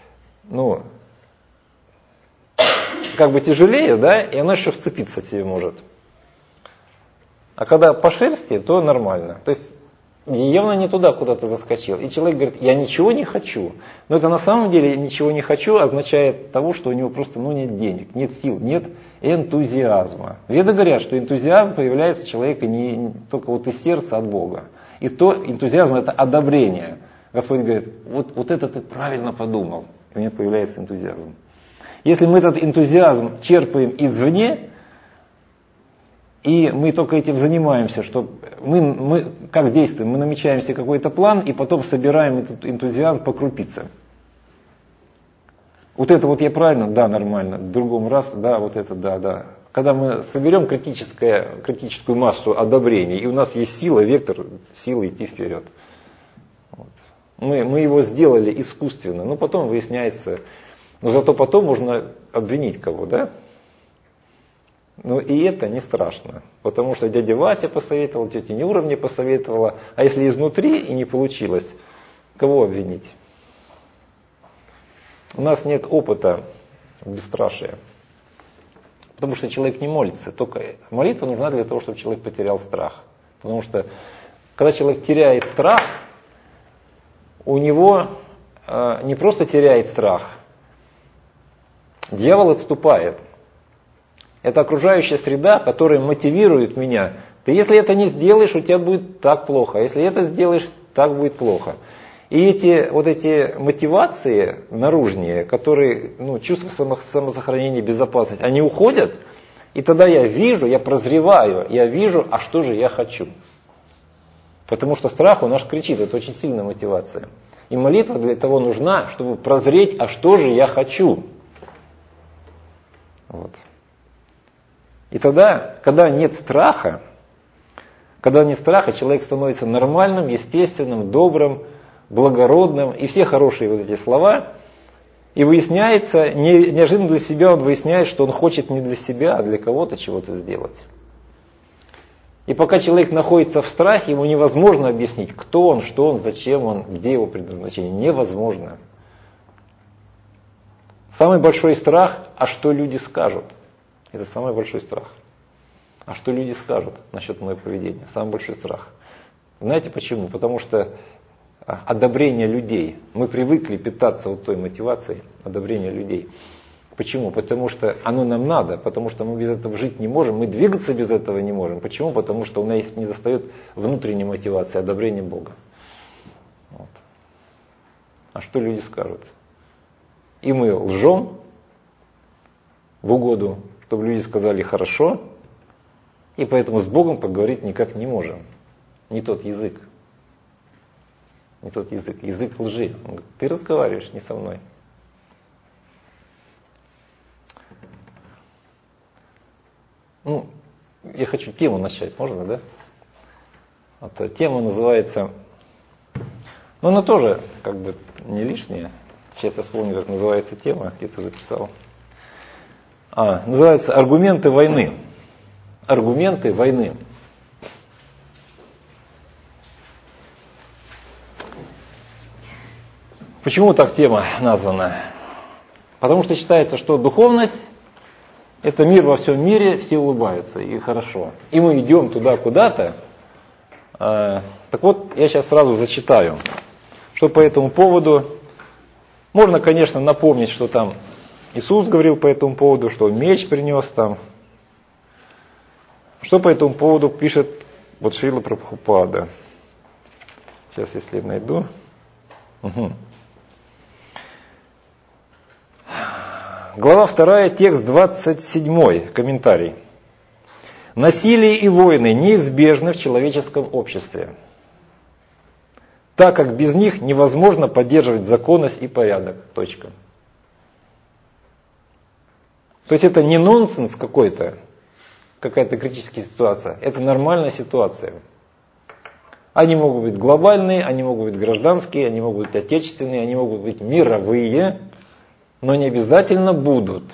Как бы тяжелее, да, и она еще вцепиться себе может. А когда по шерсти, то нормально. То есть явно не туда куда-то заскочил. И человек говорит, я ничего не хочу. Но это на самом деле ничего не хочу означает того, что у него просто нет денег, нет сил, нет энтузиазма. Веды говорят, что энтузиазм появляется у человека не только из сердца, от Бога. И то энтузиазм это одобрение. Господь говорит, вот это ты правильно подумал. И у меня появляется энтузиазм. Если мы этот энтузиазм черпаем извне, и мы только этим занимаемся, что мы как действуем, мы намечаем себе какой-то план, и потом собираем этот энтузиазм по крупице. Вот это я правильно, да, нормально, в другом раз, да, вот это, да. Когда мы соберем критическую массу одобрений, и у нас есть сила, вектор силы идти вперед. Вот. Мы его сделали искусственно, но потом выясняется, но зато потом можно обвинить кого, да? Но и это не страшно, потому что дядя Вася посоветовал, тетя Нюра мне посоветовала, а если изнутри и не получилось, кого обвинить? У нас нет опыта бесстрашия, потому что человек не молится, только молитва нужна для того, чтобы человек потерял страх. Потому что когда человек теряет страх, у него не просто теряет страх, дьявол отступает. Это окружающая среда, которая мотивирует меня. Ты если это не сделаешь, у тебя будет так плохо. Если это сделаешь, так будет плохо. И эти мотивации наружные, которые, чувство самосохранения, безопасности, они уходят. И тогда я прозреваю, я вижу, а что же я хочу. Потому что страх, он аж кричит, это очень сильная мотивация. И молитва для того нужна, чтобы прозреть, а что же я хочу. Вот. И тогда, когда нет страха, человек становится нормальным, естественным, добрым, благородным, и все хорошие эти слова, и выясняется, неожиданно для себя он выясняет, что он хочет не для себя, а для кого-то чего-то сделать. И пока человек находится в страхе, ему невозможно объяснить, кто он, что он, зачем он, где его предназначение. Невозможно. Самый большой страх, а что люди скажут. Это самый большой страх. А что люди скажут насчет моего поведения? Самый большой страх. Знаете почему? Потому что одобрения людей. Мы привыкли питаться вот той мотивацией одобрения людей. Почему? Потому что оно нам надо, потому что мы без этого жить не можем, мы двигаться без этого не можем. Почему? Потому что у нас не достает внутренней мотивации, одобрения Бога. Вот. А что люди скажут? И мы лжем в угоду, чтобы люди сказали хорошо, и поэтому с Богом поговорить никак не можем. Не тот язык. Не тот язык. Язык лжи. Он говорит, ты разговариваешь не со мной. Ну, я хочу тему начать, можно, да? Вот, тема называется, ну она тоже как бы не лишняя. Сейчас я вспомню, как называется тема, где-то записал. Называется «Аргументы войны». Аргументы войны. Почему так тема названа? Потому что считается, что духовность — это мир во всем мире, все улыбаются, и хорошо. И мы идем туда куда-то. Так вот, я сейчас сразу зачитаю, что по этому поводу. Можно, конечно, напомнить, что там Иисус говорил по этому поводу, что Он меч принес там. Что по этому поводу пишет вот Шрила Прабхупада. Сейчас, если найду. Глава 2, текст 27, комментарий. Насилие и войны неизбежны в человеческом обществе, так как без них невозможно поддерживать законность и порядок. Точка. То есть это не нонсенс какой-то, какая-то критическая ситуация, это нормальная ситуация. Они могут быть глобальные, они могут быть гражданские, они могут быть отечественные, они могут быть мировые, но не обязательно будут.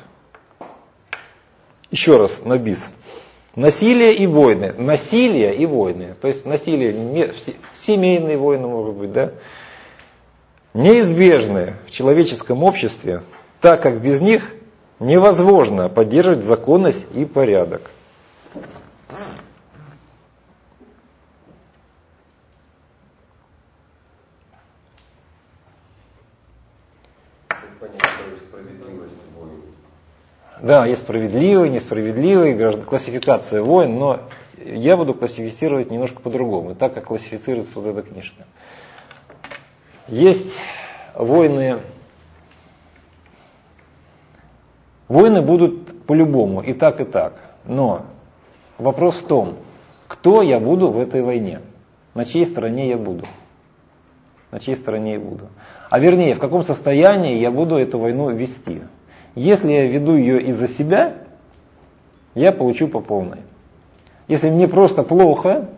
Еще раз, на бис. Насилие и войны. Насилие и войны. То есть насилие, семейные войны могут быть, да? Неизбежны в человеческом обществе, так как без них невозможно поддерживать законность и порядок. Да, есть справедливый, несправедливый, классификация войн, но я буду классифицировать немножко по-другому, так как классифицируется вот эта книжка. Есть войны. Войны будут по-любому, и так, но вопрос в том, кто я буду в этой войне, на чьей стороне я буду. На чьей стороне я буду. А вернее, в каком состоянии я буду эту войну вести. Если я веду ее из-за себя, я получу по полной. Если мне просто плохо,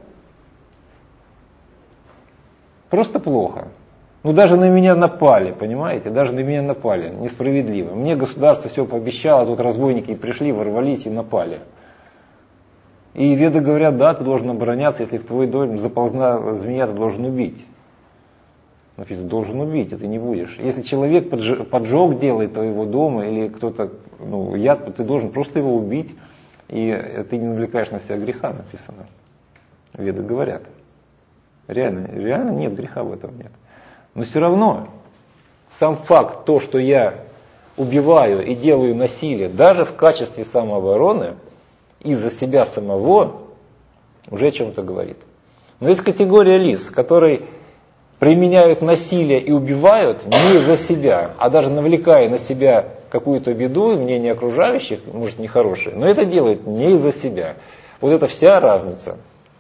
ну даже на меня напали, понимаете, даже на меня напали, несправедливо. Мне государство все пообещало, тут разбойники пришли, ворвались и напали. И веды говорят, да, ты должен обороняться, если в твой дом заползла змея, ты должен убить. Написано, должен убить, а ты не будешь. Если человек поджог делает твоего дома или кто-то, яд, то ты должен просто его убить, и ты не навлекаешь на себя греха, написано. Веды говорят. Реально нет греха в этом нет. Но все равно, сам факт, то, что я убиваю и делаю насилие, даже в качестве самообороны, из-за себя самого, уже о чем-то говорит. Но есть категория лиц, которые применяют насилие и убивают не из-за себя, а даже навлекая на себя какую-то беду, мнение окружающих, может нехорошее, но это делают не из-за себя. Вот это вся разница.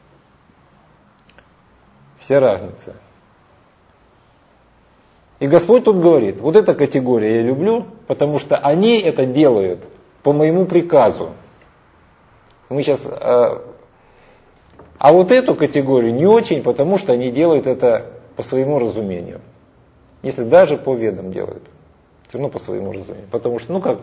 Вся разница. И Господь тут говорит, вот эта категория я люблю, потому что они это делают по моему приказу. Мы сейчас... А вот эту категорию не очень, потому что они делают это по своему разумению. Если даже по ведам делают. Все равно по своему разумению. Потому что,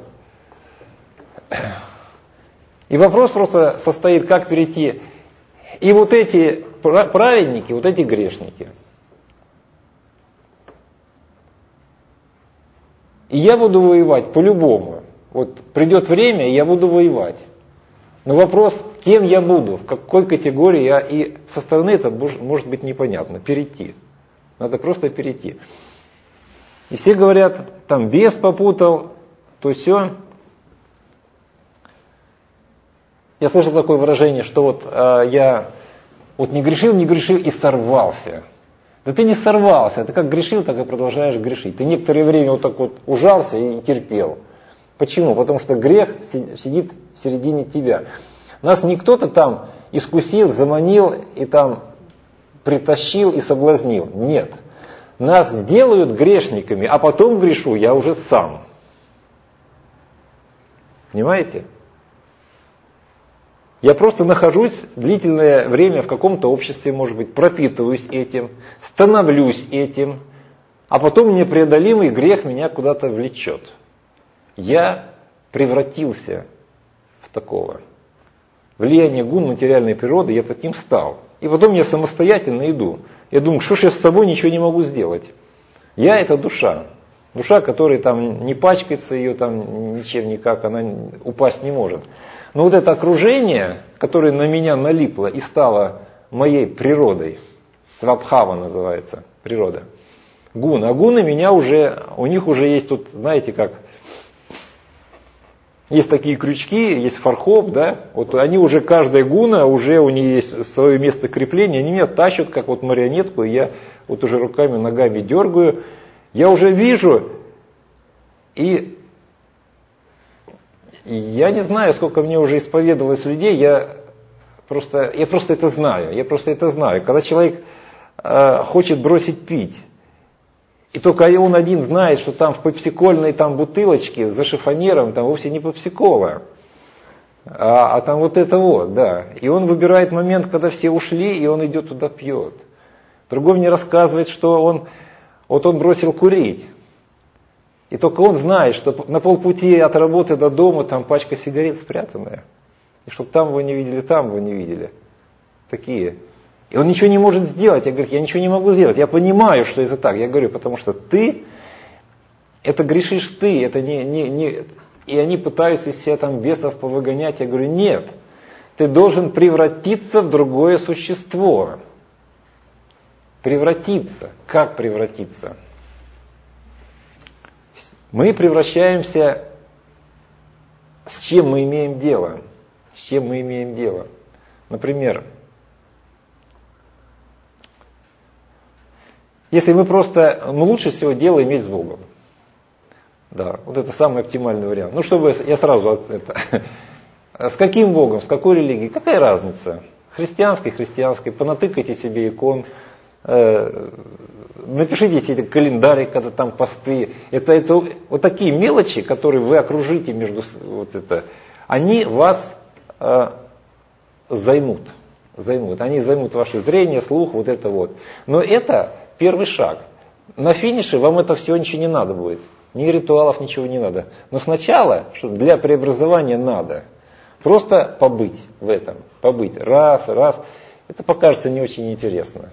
И вопрос просто состоит, как перейти. И вот эти праведники, вот эти грешники. И я буду воевать по-любому. Вот придет время, и я буду воевать. Но вопрос, кем я буду, в какой категории я, и со стороны это может быть непонятно, перейти. Надо просто перейти. И все говорят, там бес попутал, то все. Я слышал такое выражение, что вот я вот не грешил и сорвался. Да ты не сорвался, ты как грешил, так и продолжаешь грешить. Ты некоторое время вот так вот ужался и терпел. Почему? Потому что грех сидит в середине тебя. Нас не кто-то там искусил, заманил и там притащил и соблазнил. Нет. Нас делают грешниками, а потом грешу я уже сам. Понимаете? Я просто нахожусь длительное время в каком-то обществе, может быть, пропитываюсь этим, становлюсь этим, а потом непреодолимый грех меня куда-то влечет. Я превратился в такого. Влияние гун материальной природы, я таким стал. И потом я самостоятельно иду. Я думаю, что ж я с собой ничего не могу сделать. Я это душа. Душа, которая там не пачкается, ее там ничем никак, она упасть не может. Но вот это окружение, которое на меня налипло и стало моей природой, свабхава называется, природа, гуны. А гуны меня уже, у них уже есть тут, знаете как, есть такие крючки, есть фархоп, да, вот они уже, каждая гуна, уже у нее есть свое место крепления, они меня тащат, как вот марионетку, и я вот уже руками, ногами дергаю, я уже вижу, и я не знаю, сколько мне уже исповедовалось людей, я просто это знаю. Когда человек хочет бросить пить, и только он один знает, что там в пепсикольной там бутылочке за шифонером там вовсе не пепсикола, а там вот это вот, да. И он выбирает момент, когда все ушли, и он идет туда пьет. Другой мне рассказывает, что он бросил курить. И только он знает, что на полпути от работы до дома там пачка сигарет спрятанная. И чтобы там его не видели, там его не видели. Такие. И он ничего не может сделать. Я говорю, я ничего не могу сделать. Я понимаю, что это так. Я говорю, потому что ты, это грешишь ты. Это не. И они пытаются из себя там бесов повыгонять. Я говорю, нет. Ты должен превратиться в другое существо. Превратиться. Как превратиться? Мы превращаемся, с чем мы имеем дело. С чем мы имеем дело. Например, если мы просто, лучше всего дело иметь с Богом. Да, вот это самый оптимальный вариант. Ну, чтобы я сразу с каким Богом, с какой религией, какая разница? Христианской, понатыкайте себе икон, напишите себе календарь, когда там посты. Это вот такие мелочи, которые вы окружите между вот это, они вас займут. Они займут ваше зрение, слух, вот это вот. Но это первый шаг. На финише вам это все ничего не надо будет. Ни ритуалов, ничего не надо. Но сначала, что для преобразования надо просто побыть в этом. Побыть раз. Это покажется не очень интересно.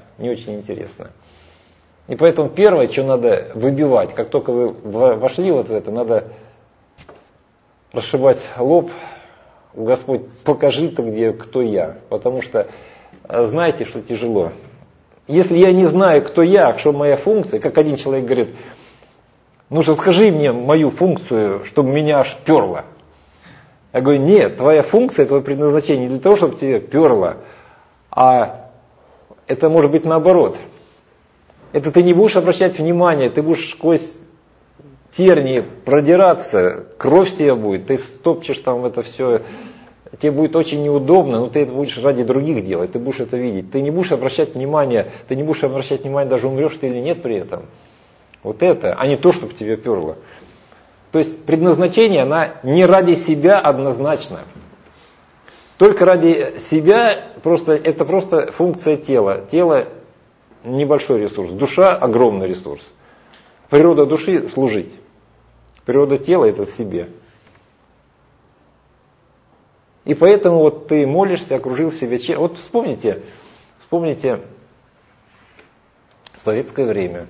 И поэтому первое, что надо выбивать, как только вы вошли вот в это, надо расшибать лоб. Господь, покажи ты где, кто я. Потому что знаете, что тяжело. Если я не знаю, кто я, что моя функция, как один человек говорит, ну же скажи мне мою функцию, чтобы меня аж перло. Я говорю, нет, твоя функция, твое предназначение не для того, чтобы тебе перло, а это может быть наоборот. Это ты не будешь обращать внимание, ты будешь сквозь тернии продираться, кровь с тебя будет, ты стопчешь там это все, тебе будет очень неудобно, но ты это будешь ради других делать, ты будешь это видеть. Ты не будешь обращать внимание, даже умрешь ты или нет при этом. Вот это, а не то, чтобы тебе перло. То есть предназначение, она не ради себя однозначно. Только ради себя, это просто функция тела. Тело небольшой ресурс, душа огромный ресурс. Природа души служить. Природа тела это себе. И поэтому вот ты молишься, окружил себя чем. Вот вспомните советское время.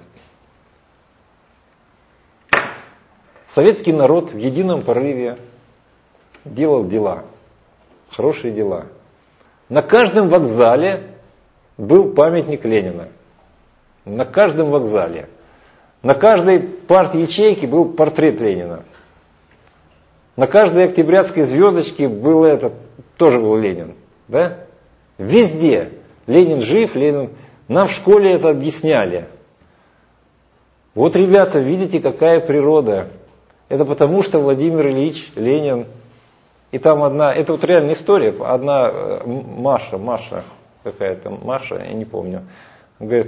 Советский народ в едином порыве делал дела, хорошие дела. На каждом вокзале был памятник Ленина. На каждом вокзале. На каждой парт-ячейке был портрет Ленина. На каждой октябрятской звездочке был тоже был Ленин. Да? Везде. Ленин жив, Ленин... Нам в школе это объясняли. Вот, ребята, видите, какая природа. Это потому, что Владимир Ильич Ленин. И там это вот реальная история. Одна Маша какая-то, Маша, я не помню. Говорит,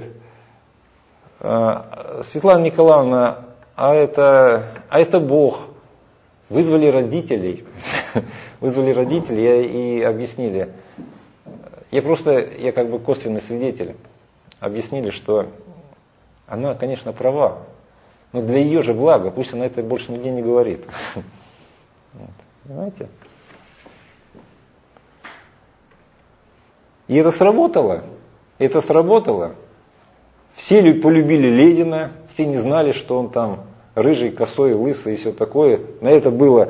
Светлана Николаевна, а это Бог. Вызвали родителей. Вызвали родителей и объяснили. Я как бы косвенный свидетель. Объяснили, что она, конечно, права, но для ее же блага, пусть она это больше нигде не говорит. Понимаете? И это сработало. Это сработало. Все полюбили Ленина, все не знали, что он там рыжий, косой, лысый и все такое. Но это было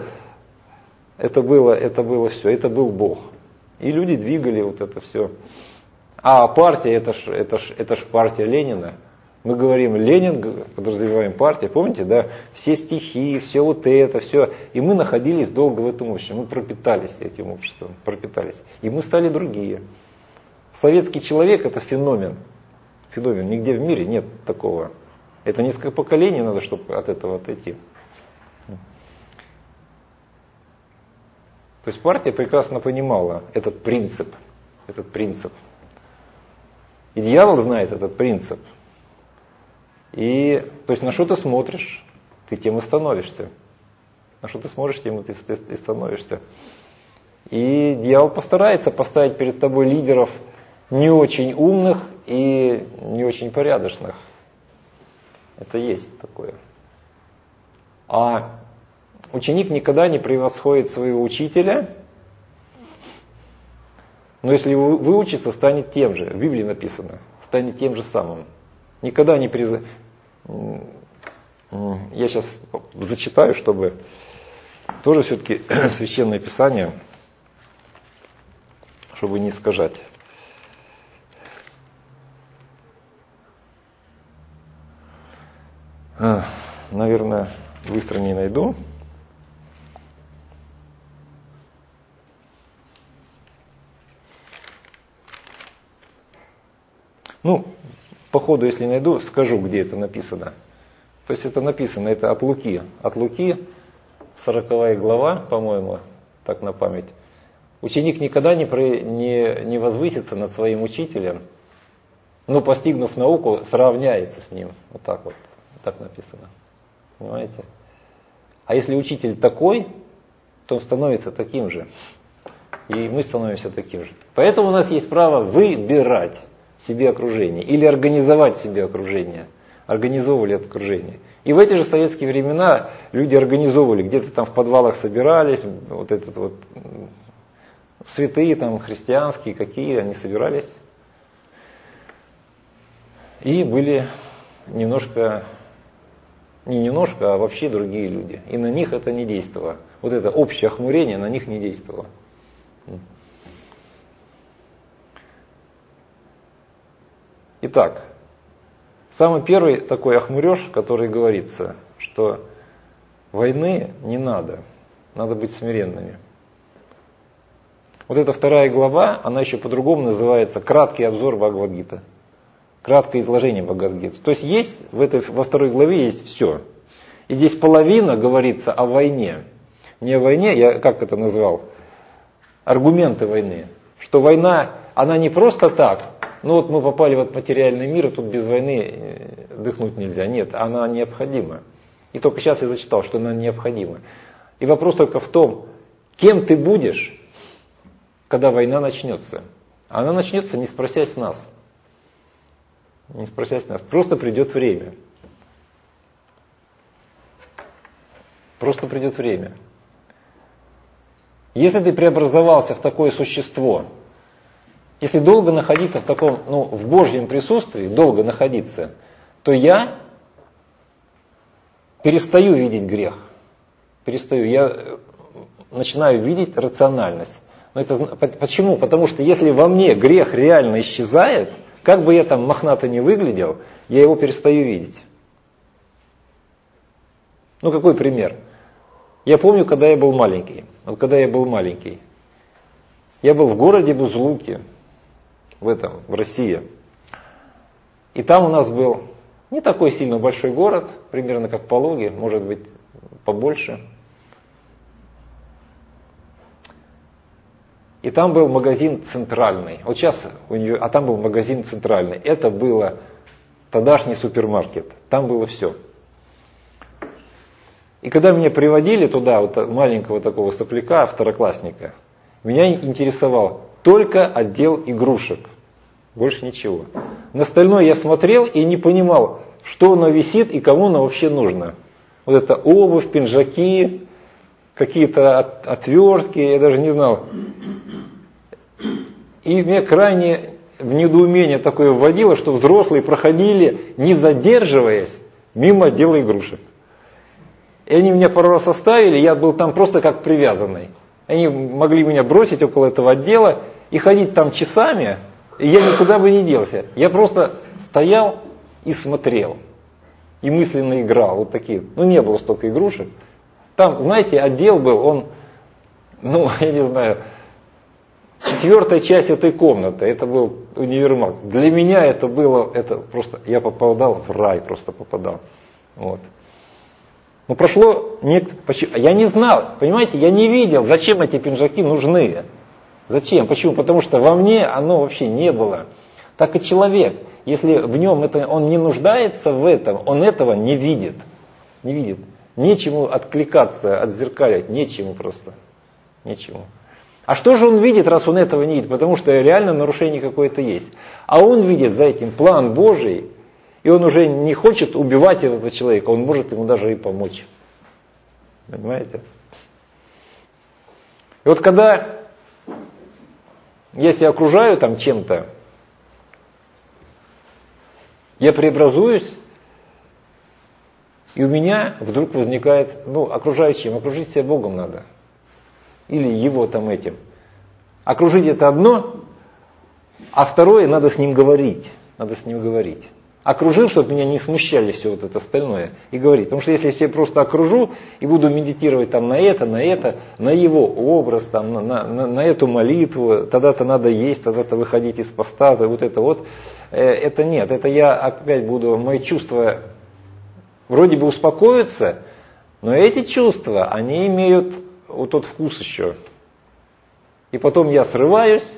все, это был Бог. И люди двигали вот это все. А партия, это ж партия Ленина. Мы говорим Ленин, подразумеваем партия, помните, да? Все стихи, все вот это, все. И мы находились долго в этом обществе. Мы пропитались этим обществом, пропитались. И мы стали другие. Советский человек это феномен. Феномен. Нигде в мире нет такого. Это несколько поколений надо, чтобы от этого отойти. То есть партия прекрасно понимала этот принцип. И дьявол знает этот принцип. И, то есть на что ты смотришь, ты тем и становишься. На что ты смотришь, тем ты и становишься. И дьявол постарается поставить перед тобой лидеров не очень умных и не очень порядочных. Это есть такое. А ученик никогда не превосходит своего учителя, но если выучится, станет тем же. В Библии написано, станет тем же самым. Никогда не Я сейчас зачитаю, чтобы тоже все-таки Священное Писание, чтобы не искажать. Наверное, быстро не найду. По ходу, если найду, скажу, где это написано. То есть это написано, это от Луки. От Луки, 40 глава, по-моему, так на память. Ученик никогда не возвысится над своим учителем, но, постигнув науку, сравняется с ним. Вот так написано. Понимаете? А если учитель такой, то он становится таким же. И мы становимся таким же. Поэтому у нас есть право выбирать себе окружение или организовать себе окружение. Организовывали это окружение. И в эти же советские времена люди организовывали, где-то там в подвалах собирались, вот этот вот святые там христианские, какие они собирались. И были немножко, а вообще другие люди. И на них это не действовало. Вот это общее охмурение на них не действовало. Итак, самый первый такой охмуреж, который говорится, что войны не надо быть смиренными. Вот эта 2 глава, она еще по-другому называется «Краткий обзор Бхагавад-гиты». Краткое изложение Бхагавад-гиты. То есть во 2 главе есть все. И здесь половина говорится о войне. Не о войне, я как это назвал? Аргументы войны. Что война, она не просто так. Вот мы попали в материальный мир, и тут без войны дыхнуть нельзя. Нет, она необходима. И только сейчас я зачитал, что она необходима. И вопрос только в том, кем ты будешь, когда война начнется. Она начнется, не спросясь нас. Не спросясь нас. Просто придет время. Просто придет время. Если ты преобразовался в такое существо, если долго находиться в таком, в Божьем присутствии, долго находиться, то я перестаю видеть грех. Я начинаю видеть рациональность. Но почему? Потому что если во мне грех реально исчезает, Как бы я там мохнато не выглядел, я его перестаю видеть. Ну, какой пример? Я помню, когда я был маленький. Вот когда я был маленький. Я был в городе Бузулуке, в России. И там у нас был не такой сильно большой город, примерно как Пологи, может быть побольше. И там был магазин центральный. Вот сейчас а там был магазин центральный. Это было тогдашний супермаркет. Там было все. И когда меня приводили туда, вот маленького такого сопляка, второклассника, меня интересовал только отдел игрушек. Больше ничего. На остальное я смотрел и не понимал, что оно висит и кому оно вообще нужно. Вот это обувь, пинжаки, какие-то отвертки, я даже не знал. И меня крайне в недоумение такое вводило, что взрослые проходили, не задерживаясь, мимо отдела игрушек. И они меня пару раз оставили, я был там просто как привязанный. Они могли меня бросить около этого отдела и ходить там часами, и я никуда бы не делся. Я просто стоял и смотрел. И мысленно играл. Вот такие. Ну, не было столько игрушек. Там, знаете, отдел был, он, я не знаю, 4-я часть этой комнаты. Это был универмаг. Для меня это просто, я попадал в рай, просто попадал. Вот. Но прошло, я не знал, понимаете, я не видел, зачем эти пинжаки нужны. Зачем? Почему? Потому что во мне оно вообще не было. Так и человек, если в нем он не нуждается в этом, он этого не видит. Не видит. Нечему откликаться, отзеркалить, нечему просто. Нечему. А что же он видит, раз он этого не видит? Потому что реально нарушение какое-то есть. А он видит за этим план Божий, и он уже не хочет убивать этого человека, он может ему даже и помочь. Понимаете? И вот когда я себя окружаю там чем-то, я преобразуюсь, и у меня вдруг возникает, окружать чем? Окружить себя Богом надо. Или Его там этим. Окружить это одно, а второе, надо с Ним говорить. Надо с Ним говорить. Окружил, чтобы меня не смущали все вот это остальное. И говорить. Потому что если я себя просто окружу и буду медитировать там на это, на его образ, там, на эту молитву, тогда-то надо есть, тогда-то выходить из поста, вот это вот. Это нет. Это я опять буду, мои чувства вроде бы успокоятся, но эти чувства, они имеют вот тот вкус еще. И потом я срываюсь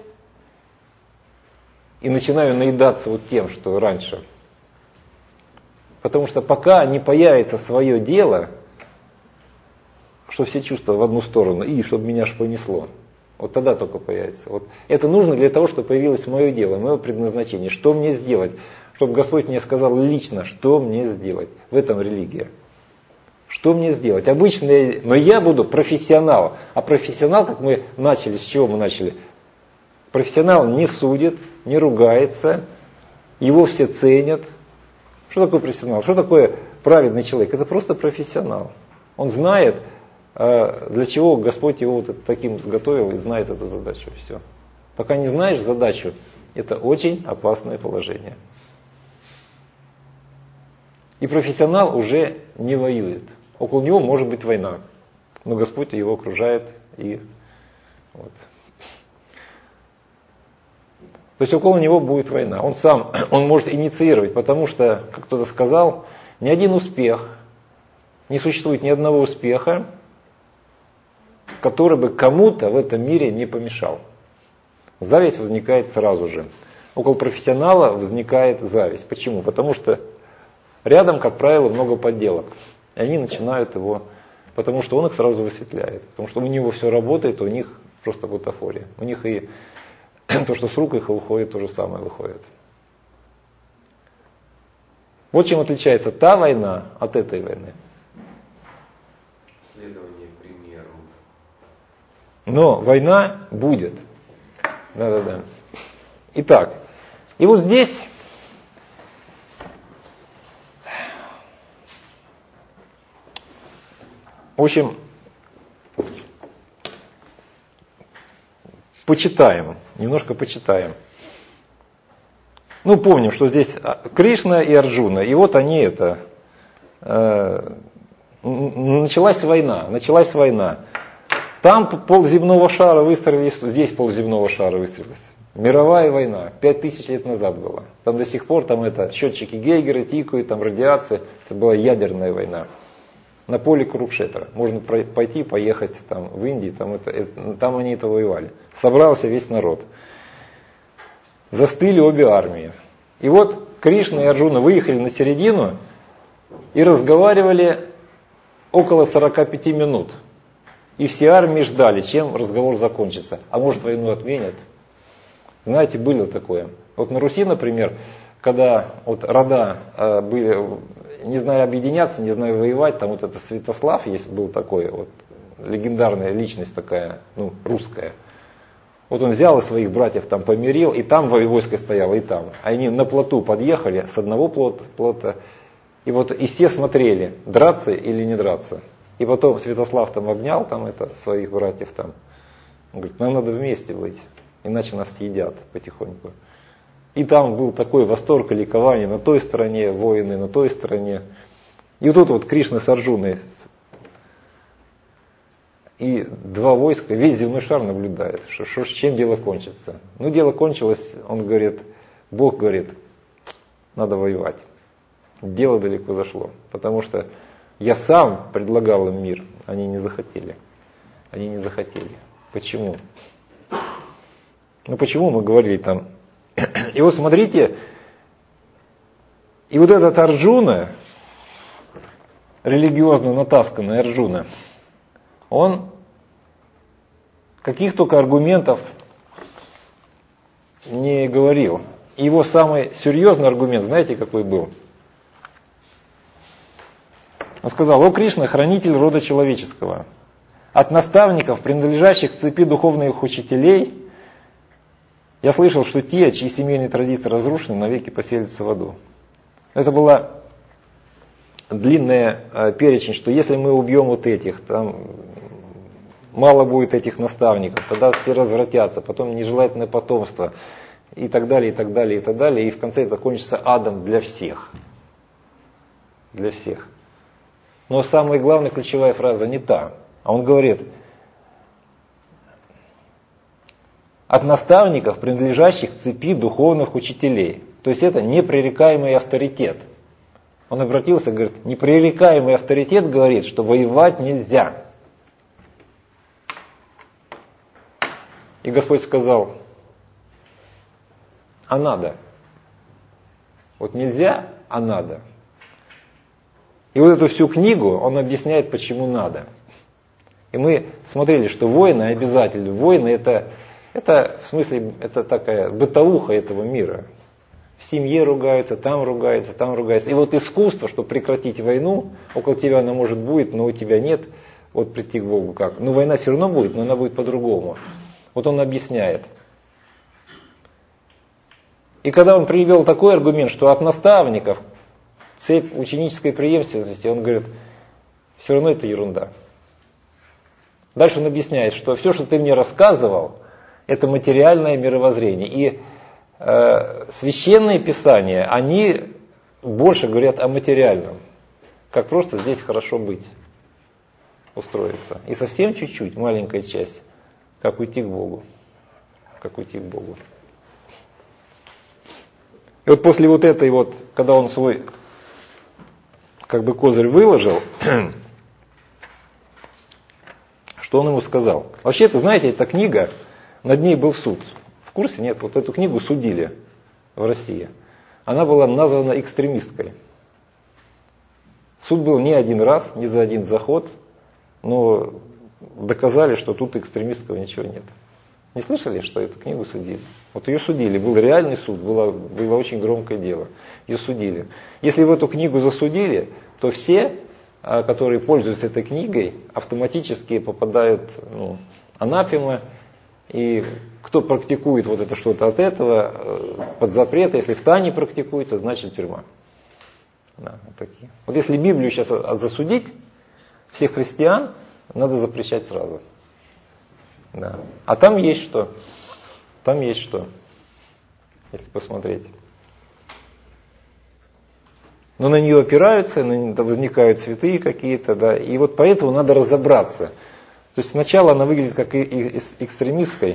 и начинаю наедаться вот тем, что раньше. Потому что пока не появится свое дело, что все чувства в одну сторону, и чтобы меня аж понесло. Вот тогда только появится. Вот это нужно для того, чтобы появилось мое дело, мое предназначение. Что мне сделать? Чтобы Господь мне сказал лично, что мне сделать. В этом религия. Что мне сделать? Обычно, но я буду профессионал. А профессионал, как мы начали, с чего мы начали? Профессионал не судит, не ругается, его все ценят. Что такое профессионал? Что такое праведный человек? Это просто профессионал. Он знает, для чего Господь его вот таким изготовил и знает эту задачу. Все. Пока не знаешь задачу, это очень опасное положение. И профессионал уже не воюет. Около него может быть война. Но Господь его окружает и вот. То есть около него будет война. Он может инициировать, потому что, как кто-то сказал, ни один успех, не существует ни одного успеха, который бы кому-то в этом мире не помешал. Зависть возникает сразу же. Около профессионала возникает зависть. Почему? Потому что рядом, как правило, много подделок. И они начинают его, потому что он их сразу высветляет. Потому что у него все работает, у них просто бутафория. У них и то, что с рук их уходит, то же самое выходит. Вот чем отличается та война от этой войны. Следование примеру. Но война будет. Да. Итак, и вот здесь в общем, почитаем, немножко почитаем. Ну, помним, что здесь Кришна и Арджуна, и вот они началась война. Там полземного шара выстроились, здесь полземного шара выстроились. Мировая война, 5000 лет назад была. Там до сих пор счетчики Гейгера тикают, там радиация. Это была ядерная война. На поле Курукшетра. Можно поехать там, в Индии, там они это воевали. Собрался весь народ. Застыли обе армии. И вот Кришна и Арджуна выехали на середину и разговаривали около 45 минут. И все армии ждали, чем разговор закончится. А может, войну отменят? Знаете, было такое. Вот на Руси, например, когда вот рода были, не знаю, объединяться, не знаю, воевать, там вот это Святослав был такой, вот легендарная личность такая, русская. Вот он взял и своих братьев там помирил, и там войско стояло, и там. Они на плоту подъехали с одного плота, и все смотрели, драться или не драться. И потом Святослав там обнял своих братьев там. Он говорит, нам надо вместе быть, иначе нас съедят потихоньку. И там был такой восторг и ликование на той стороне, воины на той стороне. И тут вот Кришна с Арджуной. И два войска, весь земной шар наблюдает, чем дело кончится. Дело кончилось, Бог говорит, надо воевать. Дело далеко зашло, потому что я сам предлагал им мир, они не захотели. Почему? Почему мы говорили там? И вот смотрите, и вот этот Арджуна, религиозно натасканный Арджуна, он каких только аргументов не говорил. И его самый серьезный аргумент, знаете, какой был? Он сказал, о Кришна, хранитель рода человеческого, от наставников, принадлежащих к цепи духовных учителей, я слышал, что те, чьи семейные традиции разрушены, навеки поселятся в аду. Это была длинная перечень, что если мы убьем вот этих, там мало будет этих наставников, тогда все развратятся, потом нежелательное потомство, и так далее, и так далее, и так далее. И в конце это кончится адом для всех. Для всех. Но самая главная ключевая фраза не та. А он говорит, от наставников, принадлежащих к цепи духовных учителей. То есть это непререкаемый авторитет. Он обратился, говорит, непререкаемый авторитет говорит, что воевать нельзя. И Господь сказал, а надо. Вот нельзя, а надо. И вот эту всю книгу он объясняет, почему надо. И мы смотрели, что воины обязательно. Воины это в смысле, это такая бытовуха этого мира. В семье ругаются, там ругаются, там ругаются. И вот искусство, чтобы прекратить войну, около тебя она может быть, но у тебя нет, вот прийти к Богу как. Война все равно будет, но она будет по-другому. Вот он объясняет. И когда он привел такой аргумент, что от наставников цепь ученической преемственности, он говорит, все равно это ерунда. Дальше он объясняет, что все, что ты мне рассказывал, это материальное мировоззрение. И священные писания, они больше говорят о материальном. Как просто здесь хорошо быть, устроиться. И совсем чуть-чуть, маленькая часть, как уйти к Богу. Как уйти к Богу. И вот после вот этой вот, когда он свой козырь выложил, что он ему сказал? Вообще-то, знаете, эта книга, над ней был суд. В курсе? Нет, вот эту книгу судили в России. Она была названа экстремисткой. Суд был не один раз, не за один заход, но доказали, что тут экстремистского ничего нет. Не слышали, что эту книгу судили? Вот ее судили, был реальный суд, было очень громкое дело. Ее судили. Если в эту книгу засудили, то все, которые пользуются этой книгой, автоматически попадают анафемы. И кто практикует вот это что-то от этого, под запрет, если в Тане практикуется, значит тюрьма. Да, вот такие. Вот если Библию сейчас засудить, всех христиан надо запрещать сразу. Да. А там есть что? Там есть что, если посмотреть. но на нее опираются, возникают святые какие-то, да, и вот поэтому надо разобраться. То есть сначала она выглядит как экстремистской.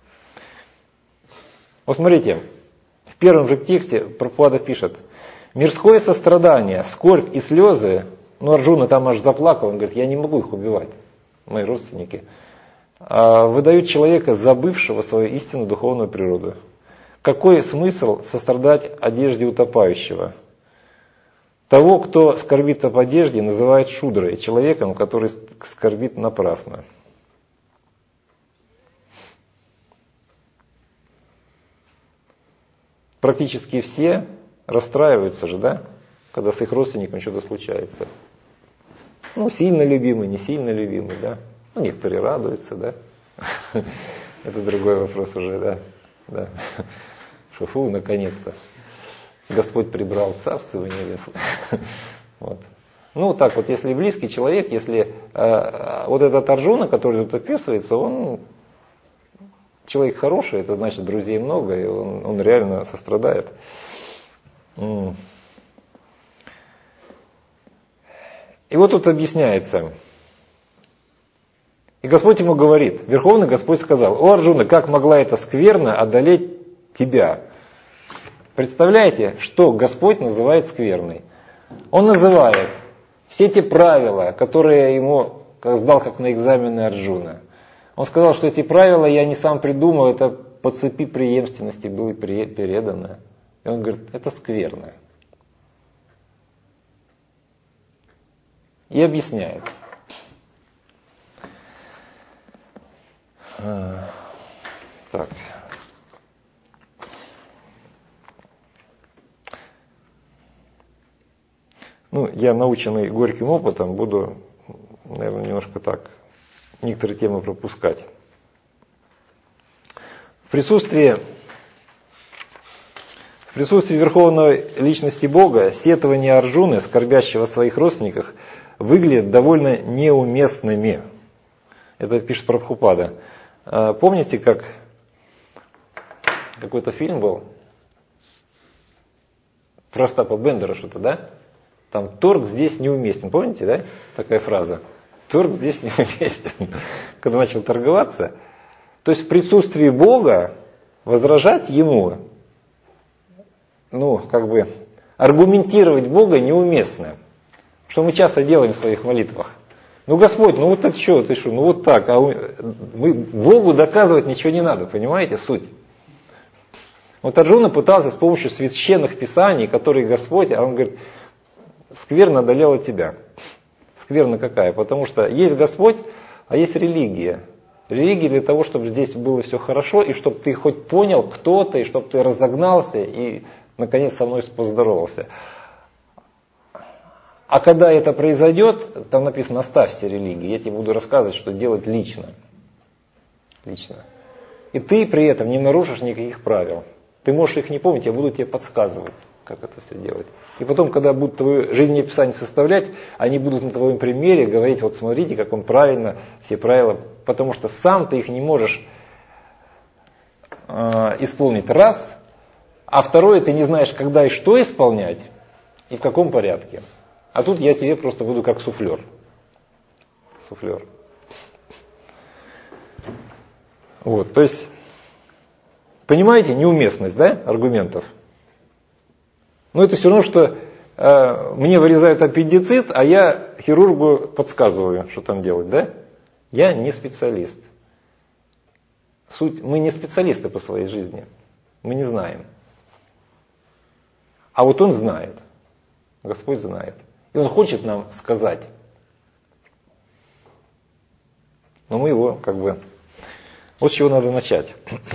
Вот смотрите, в первом же тексте Прабхупада пишет: мирское сострадание, скорбь и слезы, Арджуна там аж заплакал, он говорит, я не могу их убивать, мои родственники, выдают человека, забывшего свою истинную духовную природу. Какой смысл сострадать одежде утопающего? Того, кто скорбит об одежде, называют шудрой, человеком, который скорбит напрасно. Практически все расстраиваются же, да, когда с их родственником что-то случается. Сильно любимый, не сильно любимый, да. Некоторые радуются, да. Это другой вопрос уже, да. Фу, наконец-то. Господь прибрал царство небесное. Вот. Так вот, если близкий человек, если вот этот Арджуна, который тут описывается, он человек хороший, это значит друзей много, и он реально сострадает. И вот тут объясняется. И Господь ему говорит, Верховный Господь сказал: о Арджуна, как могла эта скверна одолеть тебя? Представляете, что Господь называет скверной? Он называет все те правила, которые ему сдал как на экзамены Арджуна. Он сказал, что эти правила я не сам придумал, это по цепи преемственности было передано. И он говорит, это скверно. И объясняет. Так. Я, наученный горьким опытом, буду, наверное, немножко так некоторые темы пропускать. В присутствии Верховной Личности Бога сетования Арджуны, скорбящего о своих родственниках, выглядят довольно неуместными. Это пишет Прабхупада. Помните, как какой-то фильм был про Остапа Бендера что-то, да? Там торг здесь неуместен. Помните, да? Такая фраза. Торг здесь неуместен. Когда начал торговаться. То есть в присутствии Бога возражать Ему, аргументировать Бога неуместно. Что мы часто делаем в своих молитвах. Господь, вот это что, ты что, вот так. Богу доказывать ничего не надо, понимаете суть? Вот Арджуна пытался с помощью священных писаний, которые Господь, он говорит, скверно одолела тебя. Скверна какая? Потому что есть Господь, а есть религия. Религия для того, чтобы здесь было все хорошо, и чтобы ты хоть понял, кто ты, и чтобы ты разогнался, и наконец со мной поздоровался. А когда это произойдет, там написано, оставь все религии, я тебе буду рассказывать, что делать лично. Лично. И ты при этом не нарушишь никаких правил. Ты можешь их не помнить, я буду тебе подсказывать, как это все делать. И потом, когда будут твое жизнеописание составлять, они будут на твоем примере говорить, вот смотрите, как он правильно, все правила, потому что сам ты их не можешь исполнить раз, а второе, ты не знаешь, когда и что исполнять, и в каком порядке. А тут я тебе просто буду как суфлер. Суфлер. Вот, то есть, понимаете неуместность, да, аргументов? Это все равно, что мне вырезают аппендицит, а я хирургу подсказываю, что там делать, да? Я не специалист. Мы не специалисты по своей жизни. Мы не знаем. А вот Он знает. Господь знает. И Он хочет нам сказать. Но мы его Вот с чего надо начать.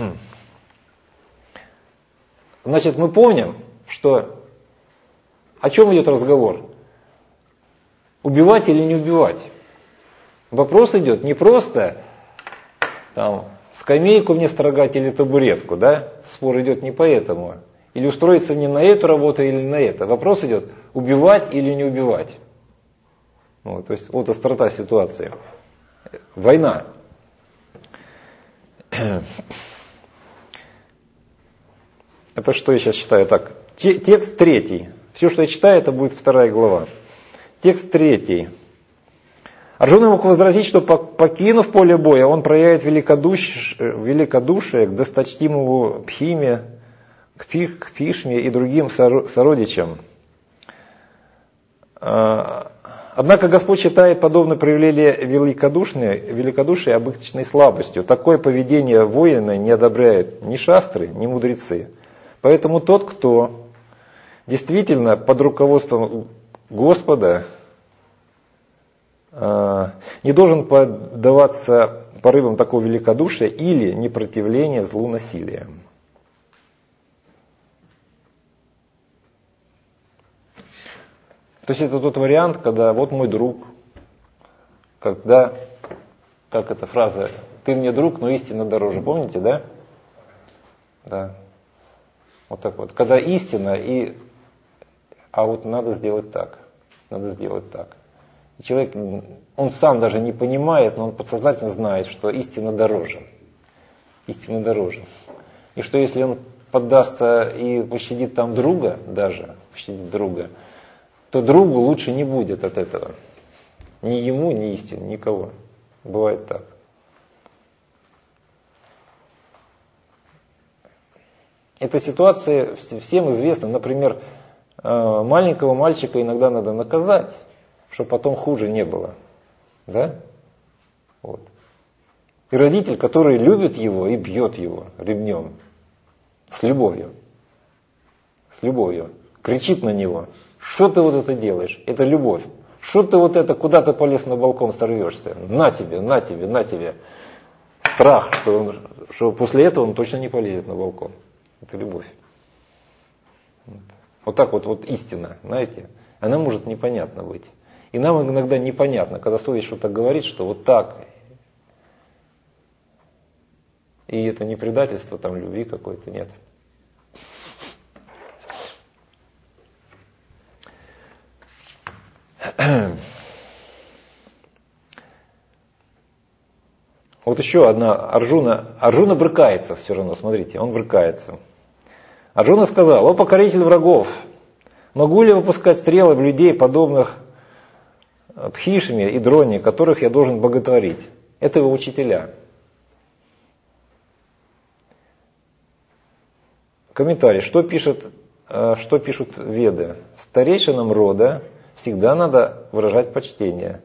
Значит, мы помним, что о чем идет разговор? Убивать или не убивать? Вопрос идет не просто скамейку мне строгать или табуретку, да? Спор идет не по этому. Или устроиться мне на эту работу или на это. Вопрос идет, убивать или не убивать. То есть вот острота ситуации. Война. Это что я сейчас читаю? Так, текст 3. Все, что я читаю, это будет 2 глава. Текст 3. Арджуна мог возразить, что покинув поле боя, он проявит великодушие к досточтимому Бхиме, к Бхишме и другим сородичам. Однако Господь считает подобное проявление великодушия обычной слабостью. Такое поведение воина не одобряют ни шастры, ни мудрецы. Поэтому тот, кто действительно под руководством Господа не должен поддаваться порывам такого великодушия или непротивления злу насилием. То есть это тот вариант, когда вот мой друг, когда, как эта фраза, ты мне друг, но истина дороже. Помните, да? Да. Вот так вот. Когда истина, а вот надо сделать так. Надо сделать так. И человек, он сам даже не понимает, но он подсознательно знает, что истина дороже. Истина дороже. И что если он поддастся и пощадит там друга, даже пощадит друга, то другу лучше не будет от этого. Ни ему, ни истине, никого. Бывает так. Эта ситуация всем известна. Например, маленького мальчика иногда надо наказать, чтобы потом хуже не было. Да? Вот. И родитель, который любит его и бьет его ремнем. С любовью. С любовью. Кричит на него. Что ты вот это делаешь? Это любовь. Что ты вот это, куда ты полез на балкон, сорвешься? На тебе, на тебе, на тебе. Страх, что после этого он точно не полезет на балкон. Это любовь. Вот так вот истина, знаете, она может непонятна быть. И нам иногда непонятно, когда совесть что-то говорит, что вот так. И это не предательство там любви какой-то, нет. Вот еще одна. Арджуна брыкается все равно, смотрите, он брыкается. Арджуна сказал: о покоритель врагов, могу ли выпускать стрелы в людей, подобных Бхишме и Дроне, которых я должен боготворить? Это его учителя. Комментарий. Что пишут Веды? Старейшинам рода всегда надо выражать почтение.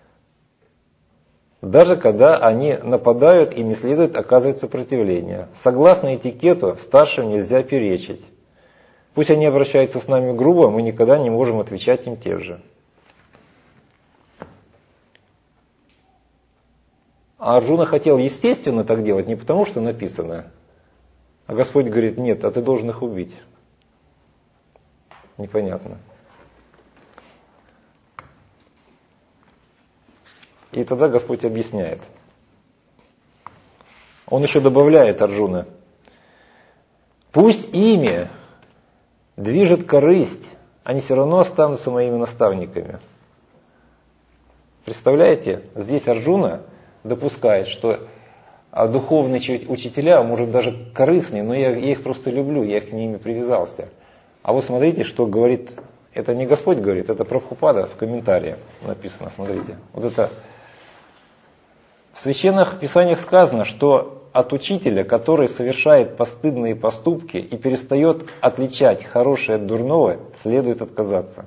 Даже когда они нападают, им не следует оказывать сопротивление. Согласно этикету, старшим нельзя перечить. Пусть они обращаются с нами грубо, мы никогда не можем отвечать им тем же. А Арджуна хотел естественно так делать, не потому что написано. А Господь говорит: нет, а ты должен их убить. Непонятно. И тогда Господь объясняет. Он еще добавляет Арджуна: пусть ими движет корысть, они все равно останутся моими наставниками. Представляете, здесь Арджуна допускает, что духовные учителя, может даже корыстные, но я их просто люблю, я к ними привязался. А вот смотрите, что говорит, это не Господь говорит, это Прабхупада в комментарии написано, смотрите. Вот это в священных писаниях сказано, что от учителя, который совершает постыдные поступки и перестает отличать хорошее от дурного, следует отказаться.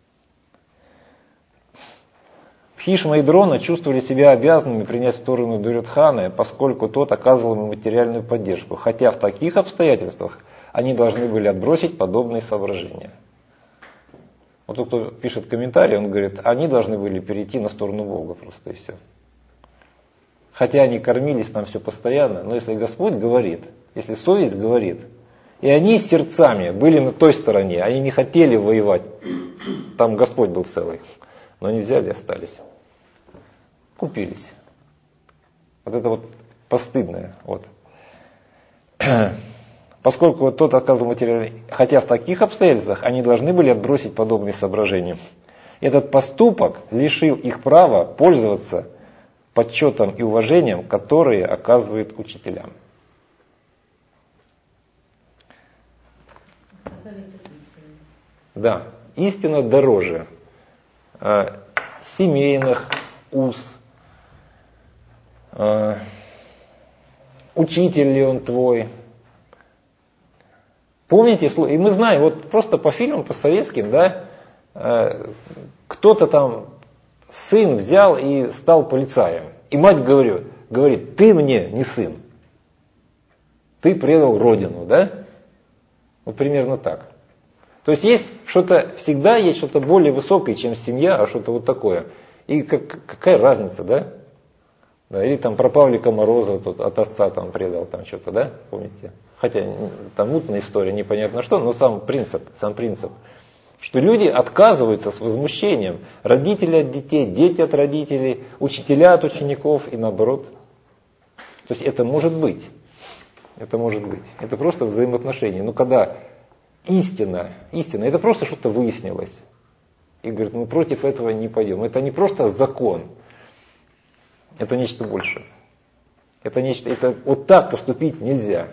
Бхишма и Дрона чувствовали себя обязанными принять сторону Дурьодханы, поскольку тот оказывал им материальную поддержку, хотя в таких обстоятельствах они должны были отбросить подобные соображения. Вот тот, кто пишет комментарий, он говорит, они должны были перейти на сторону Бога просто и все. Хотя они кормились там все постоянно, но если Господь говорит, если совесть говорит, и они сердцами были на той стороне, они не хотели воевать, там Господь был целый, но они взяли и остались. Купились. Вот это вот постыдное. Вот. Поскольку вот тот оказывал материальный, хотя в таких обстоятельствах они должны были отбросить подобные соображения. Этот поступок лишил их права пользоваться почетом и уважением, которые оказывают учителям. Да, истина дороже семейных уз, учитель ли он твой. Помните, и мы знаем, вот просто по фильмам, по советским, да, кто-то там, сын взял и стал полицаем. И мать говорит, ты мне не сын, ты предал родину, да? Вот примерно так. То есть есть что-то, всегда есть что-то более высокое, чем семья, а что-то вот такое. И какая разница, да? Да, или там про Павлика Морозова тут от отца там предал там что-то, да, помните? Хотя там мутная история, непонятно что, но сам принцип, что люди отказываются с возмущением. Родители от детей, дети от родителей, учителя от учеников и наоборот. То есть это может быть. Это может быть. Это просто взаимоотношения. Но когда истина, это просто что-то выяснилось. И говорит, мы против этого не пойдем. Это не просто закон. Это нечто большее. Это вот так поступить нельзя.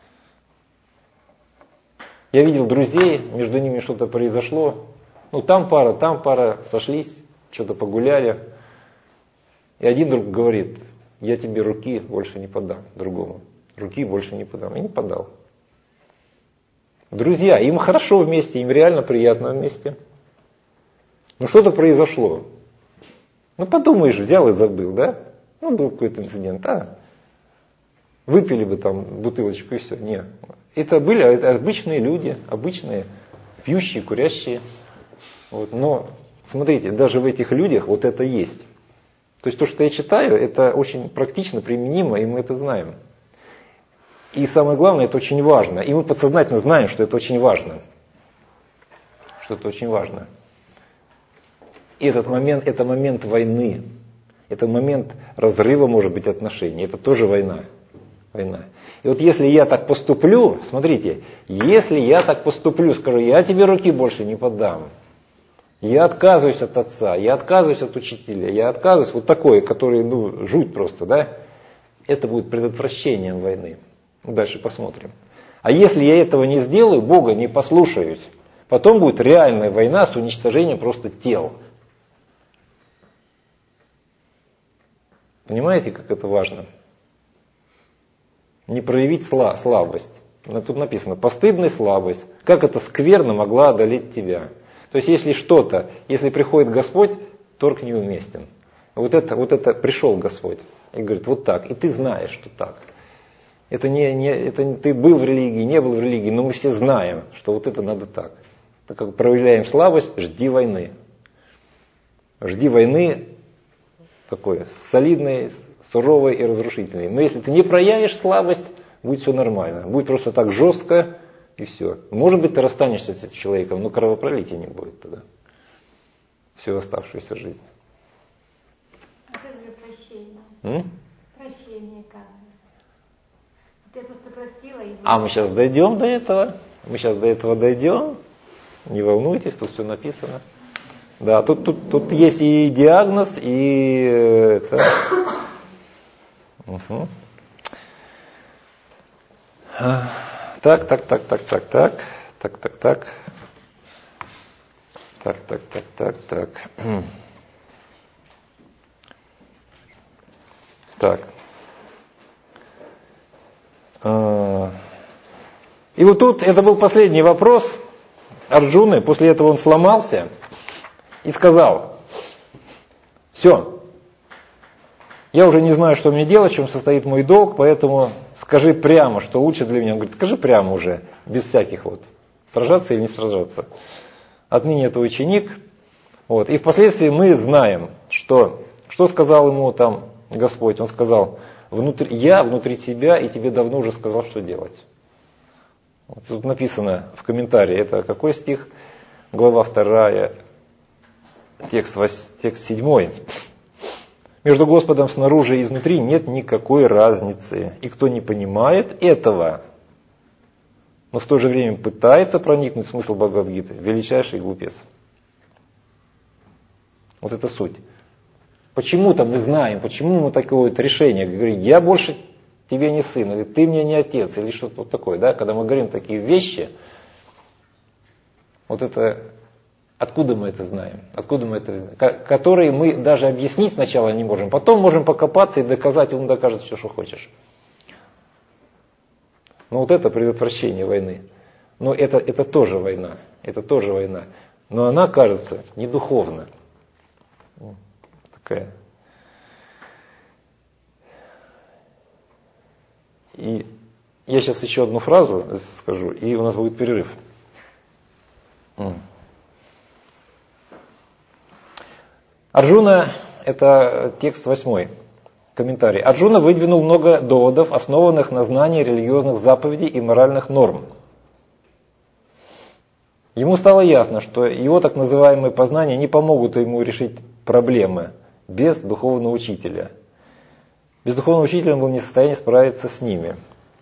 Я видел друзей, между ними что-то произошло. Ну, там пара, сошлись, что-то погуляли. И один друг говорит, я тебе руки больше не подам другому. Руки больше не подам. И не подал. Друзья, им хорошо вместе, им реально приятно вместе. Но что-то произошло. Ну, подумаешь, взял и забыл, да? Ну, был какой-то инцидент, выпили бы там бутылочку и все. Нет. Это были обычные люди, обычные, пьющие, курящие. Вот. Но, смотрите, даже в этих людях вот это есть. То есть то, что я читаю, это очень практично применимо, и мы это знаем. И самое главное, это очень важно. И мы подсознательно знаем, что это очень важно. Что это очень важно. И этот момент, это момент войны. Это момент разрыва, может быть, отношений. Это тоже война. И вот если я так поступлю, смотрите, если я так поступлю, скажу, я тебе руки больше не подам. Я отказываюсь от отца, я отказываюсь от учителя, я отказываюсь, вот такое, который, жуть просто, да? Это будет предотвращением войны. Дальше посмотрим. А если я этого не сделаю, Бога не послушаюсь, потом будет реальная война с уничтожением просто тел. Понимаете, как это важно? Не проявить слабость. Тут написано, постыдная слабость. Как это скверно могла одолеть тебя. То есть, если приходит Господь, торг неуместен. Вот это пришел Господь и говорит, вот так. И ты знаешь, что так. Это ты был в религии, не был в религии, но мы все знаем, что вот это надо так. Так как проявляем слабость, жди войны. Жди войны такой солидной, суровой и разрушительной. Но если ты не проявишь слабость, будет все нормально. Будет просто так жестко и все. Может быть, ты расстанешься с этим человеком, но кровопролития не будет тогда. Всю оставшуюся жизнь. А как же прощение? Прощение как? Ты просто простила его. А мы сейчас дойдем до этого. Дойдем. Не волнуйтесь, тут все написано. Да, тут есть и диагноз, и это. Угу. Так. Так. И вот тут это был последний вопрос Арджуны. После этого он сломался и сказал: все, я уже не знаю, что мне делать, в чем состоит мой долг, поэтому скажи прямо, что лучше для меня. Он говорит, скажи прямо уже, без всяких сражаться или не сражаться. Отныне это ученик. И впоследствии мы знаем, что сказал ему там Господь. Он сказал, я внутри тебя и тебе давно уже сказал, что делать. Тут написано в комментарии, это какой стих? Глава 2, текст 7. Между Господом снаружи и изнутри нет никакой разницы. И кто не понимает этого, но в то же время пытается проникнуть в смысл Бхагавад-гиты, величайший глупец. Вот это суть. Почему-то мы знаем, почему мы такое решение говорим, я больше тебе не сын, или ты мне не отец, или что-то такое, да? Когда мы говорим такие вещи, Вот это, откуда мы это знаем? Откуда мы это знаем? Которые мы даже объяснить сначала не можем, потом можем покопаться и доказать, он докажет все, что хочешь. Но вот это предотвращение войны. Но это тоже война. Это тоже война. Но она, кажется, не духовна. Такая. И я сейчас еще одну фразу скажу, и у нас будет перерыв. Арджуна, это текст 8, комментарий. Арджуна выдвинул много доводов, основанных на знании религиозных заповедей и моральных норм. Ему стало ясно, что его так называемые познания не помогут ему решить проблемы без духовного учителя. Без духовного учителя он был не в состоянии справиться с ними.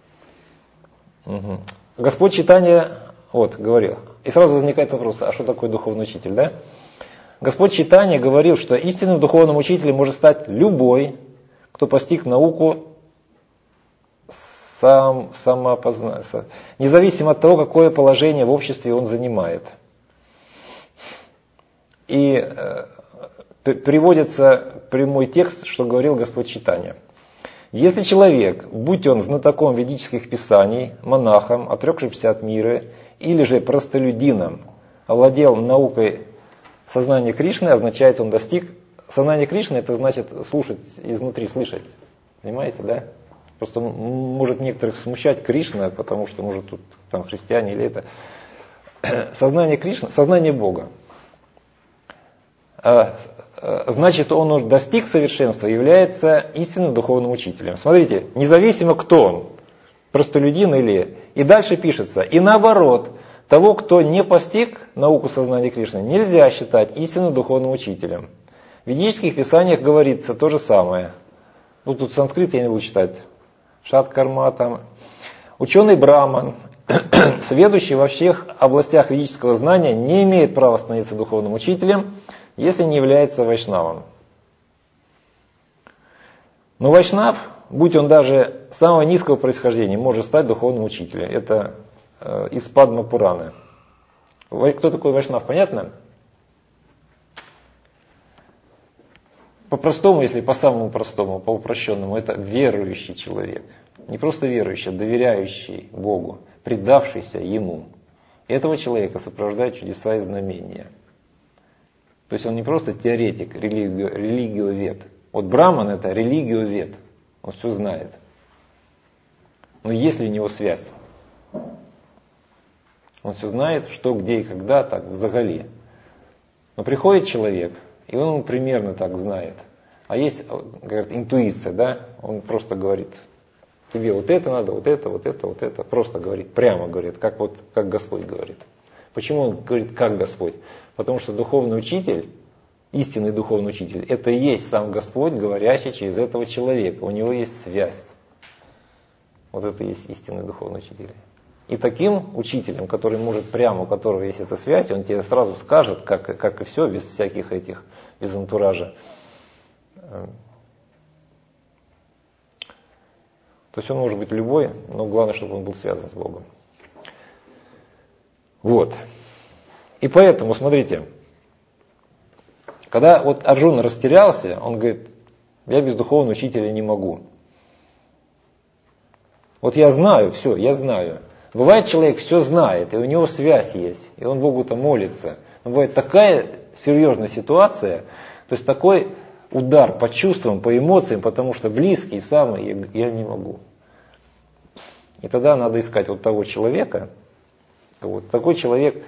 Угу. Господь Чайтанья говорил. И сразу возникает вопрос, а что такое духовный учитель, да? Господь Чайтанья говорил, что истинным духовным учителем может стать любой, кто постиг науку самопознания, независимо от того, какое положение в обществе он занимает. И приводится прямой текст, что говорил Господь Чайтанья. Если человек, будь он знатоком ведических писаний, монахом, отрекшимся от мира, или же простолюдином, овладел наукой сознания Кришны, означает, он достиг сознания Кришны, это значит слушать изнутри, слышать. Понимаете, да? Просто может некоторых смущать Кришна, потому что, может, тут там христиане или это. Сознание Кришны, сознание Бога. Значит, он уже достиг совершенства, является истинным духовным учителем. Смотрите, независимо кто он, простолюдин или... И дальше пишется, и наоборот, того, кто не постиг науку сознания Кришны, нельзя считать истинным духовным учителем. В ведических писаниях говорится то же самое. Ну, тут санскрит я не буду читать. Шаткарма там. Ученый браман, сведущий во всех областях ведического знания, не имеет права становиться духовным учителем, если не является вайшнавом. Но вайшнав, будь он даже самого низкого происхождения, может стать духовным учителем. Это из Падма Пураны. Кто такой вайшнав, понятно? По-простому, если по самому простому, по упрощенному, это верующий человек. Не просто верующий, а доверяющий Богу, предавшийся Ему. Этого человека сопровождают чудеса и знамения. То есть он не просто теоретик, религиовед. Вот браман это религиовед. Он все знает. Но есть ли у него связь? Он все знает, что, где и когда, так, взагали. Но приходит человек, и он ему примерно так знает. А есть, говорят, интуиция, да? Он просто говорит, тебе вот это надо, вот это, вот это, вот это. Просто говорит, прямо говорит, как Господь говорит. Почему он говорит, как Господь? Потому что духовный учитель, истинный духовный учитель, это и есть сам Господь, говорящий через этого человека. У него есть связь. Вот это и есть истинный духовный учитель. И таким учителем, который может прямо, у которого есть эта связь, он тебе сразу скажет, как и все, без всяких этих, без антуража. То есть он может быть любой, но главное, чтобы он был связан с Богом. Вот. И поэтому, смотрите, когда вот Арджуна растерялся, он говорит, я без духовного учителя не могу. Вот я знаю, все, я знаю. Бывает, человек все знает, и у него связь есть, и он Богу-то молится. Но бывает такая серьезная ситуация, то есть такой удар по чувствам, по эмоциям, потому что близкий, самый, я не могу. И тогда надо искать вот того человека, вот такой человек,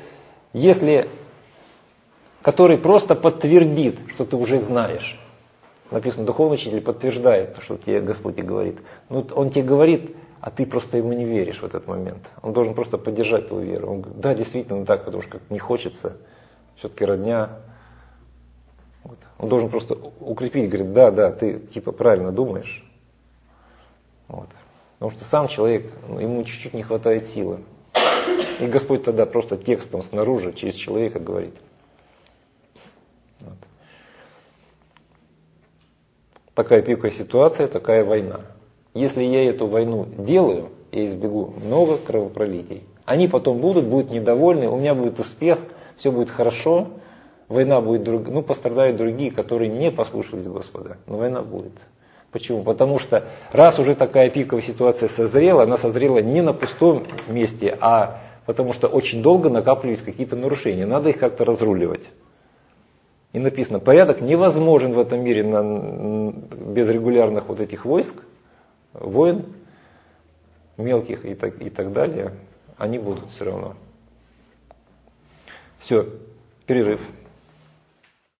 который просто подтвердит, что ты уже знаешь. Написано, духовный учитель подтверждает то, что тебе Господь и говорит. Но он тебе говорит, а ты просто ему не веришь в этот момент. Он должен просто поддержать твою веру. Он говорит, да, действительно так, потому что как не хочется, все-таки родня. Вот. Он должен просто укрепить, говорит, да, ты типа правильно думаешь. Вот. Потому что сам человек, ему чуть-чуть не хватает силы. И Господь тогда просто текстом снаружи, через человека говорит. Вот. Такая пиковая ситуация, такая война. Если я эту войну делаю, я избегу много кровопролитий. Они потом будут недовольны, у меня будет успех, все будет хорошо, война будет, пострадают другие, которые не послушались Господа, но война будет. Почему? Потому что раз уже такая пиковая ситуация созрела, она созрела не на пустом месте, а потому что очень долго накапливались какие-то нарушения, надо их как-то разруливать. И написано, порядок невозможен в этом мире без регулярных вот этих войск, войн, мелких и так далее, они будут все равно. Все, перерыв.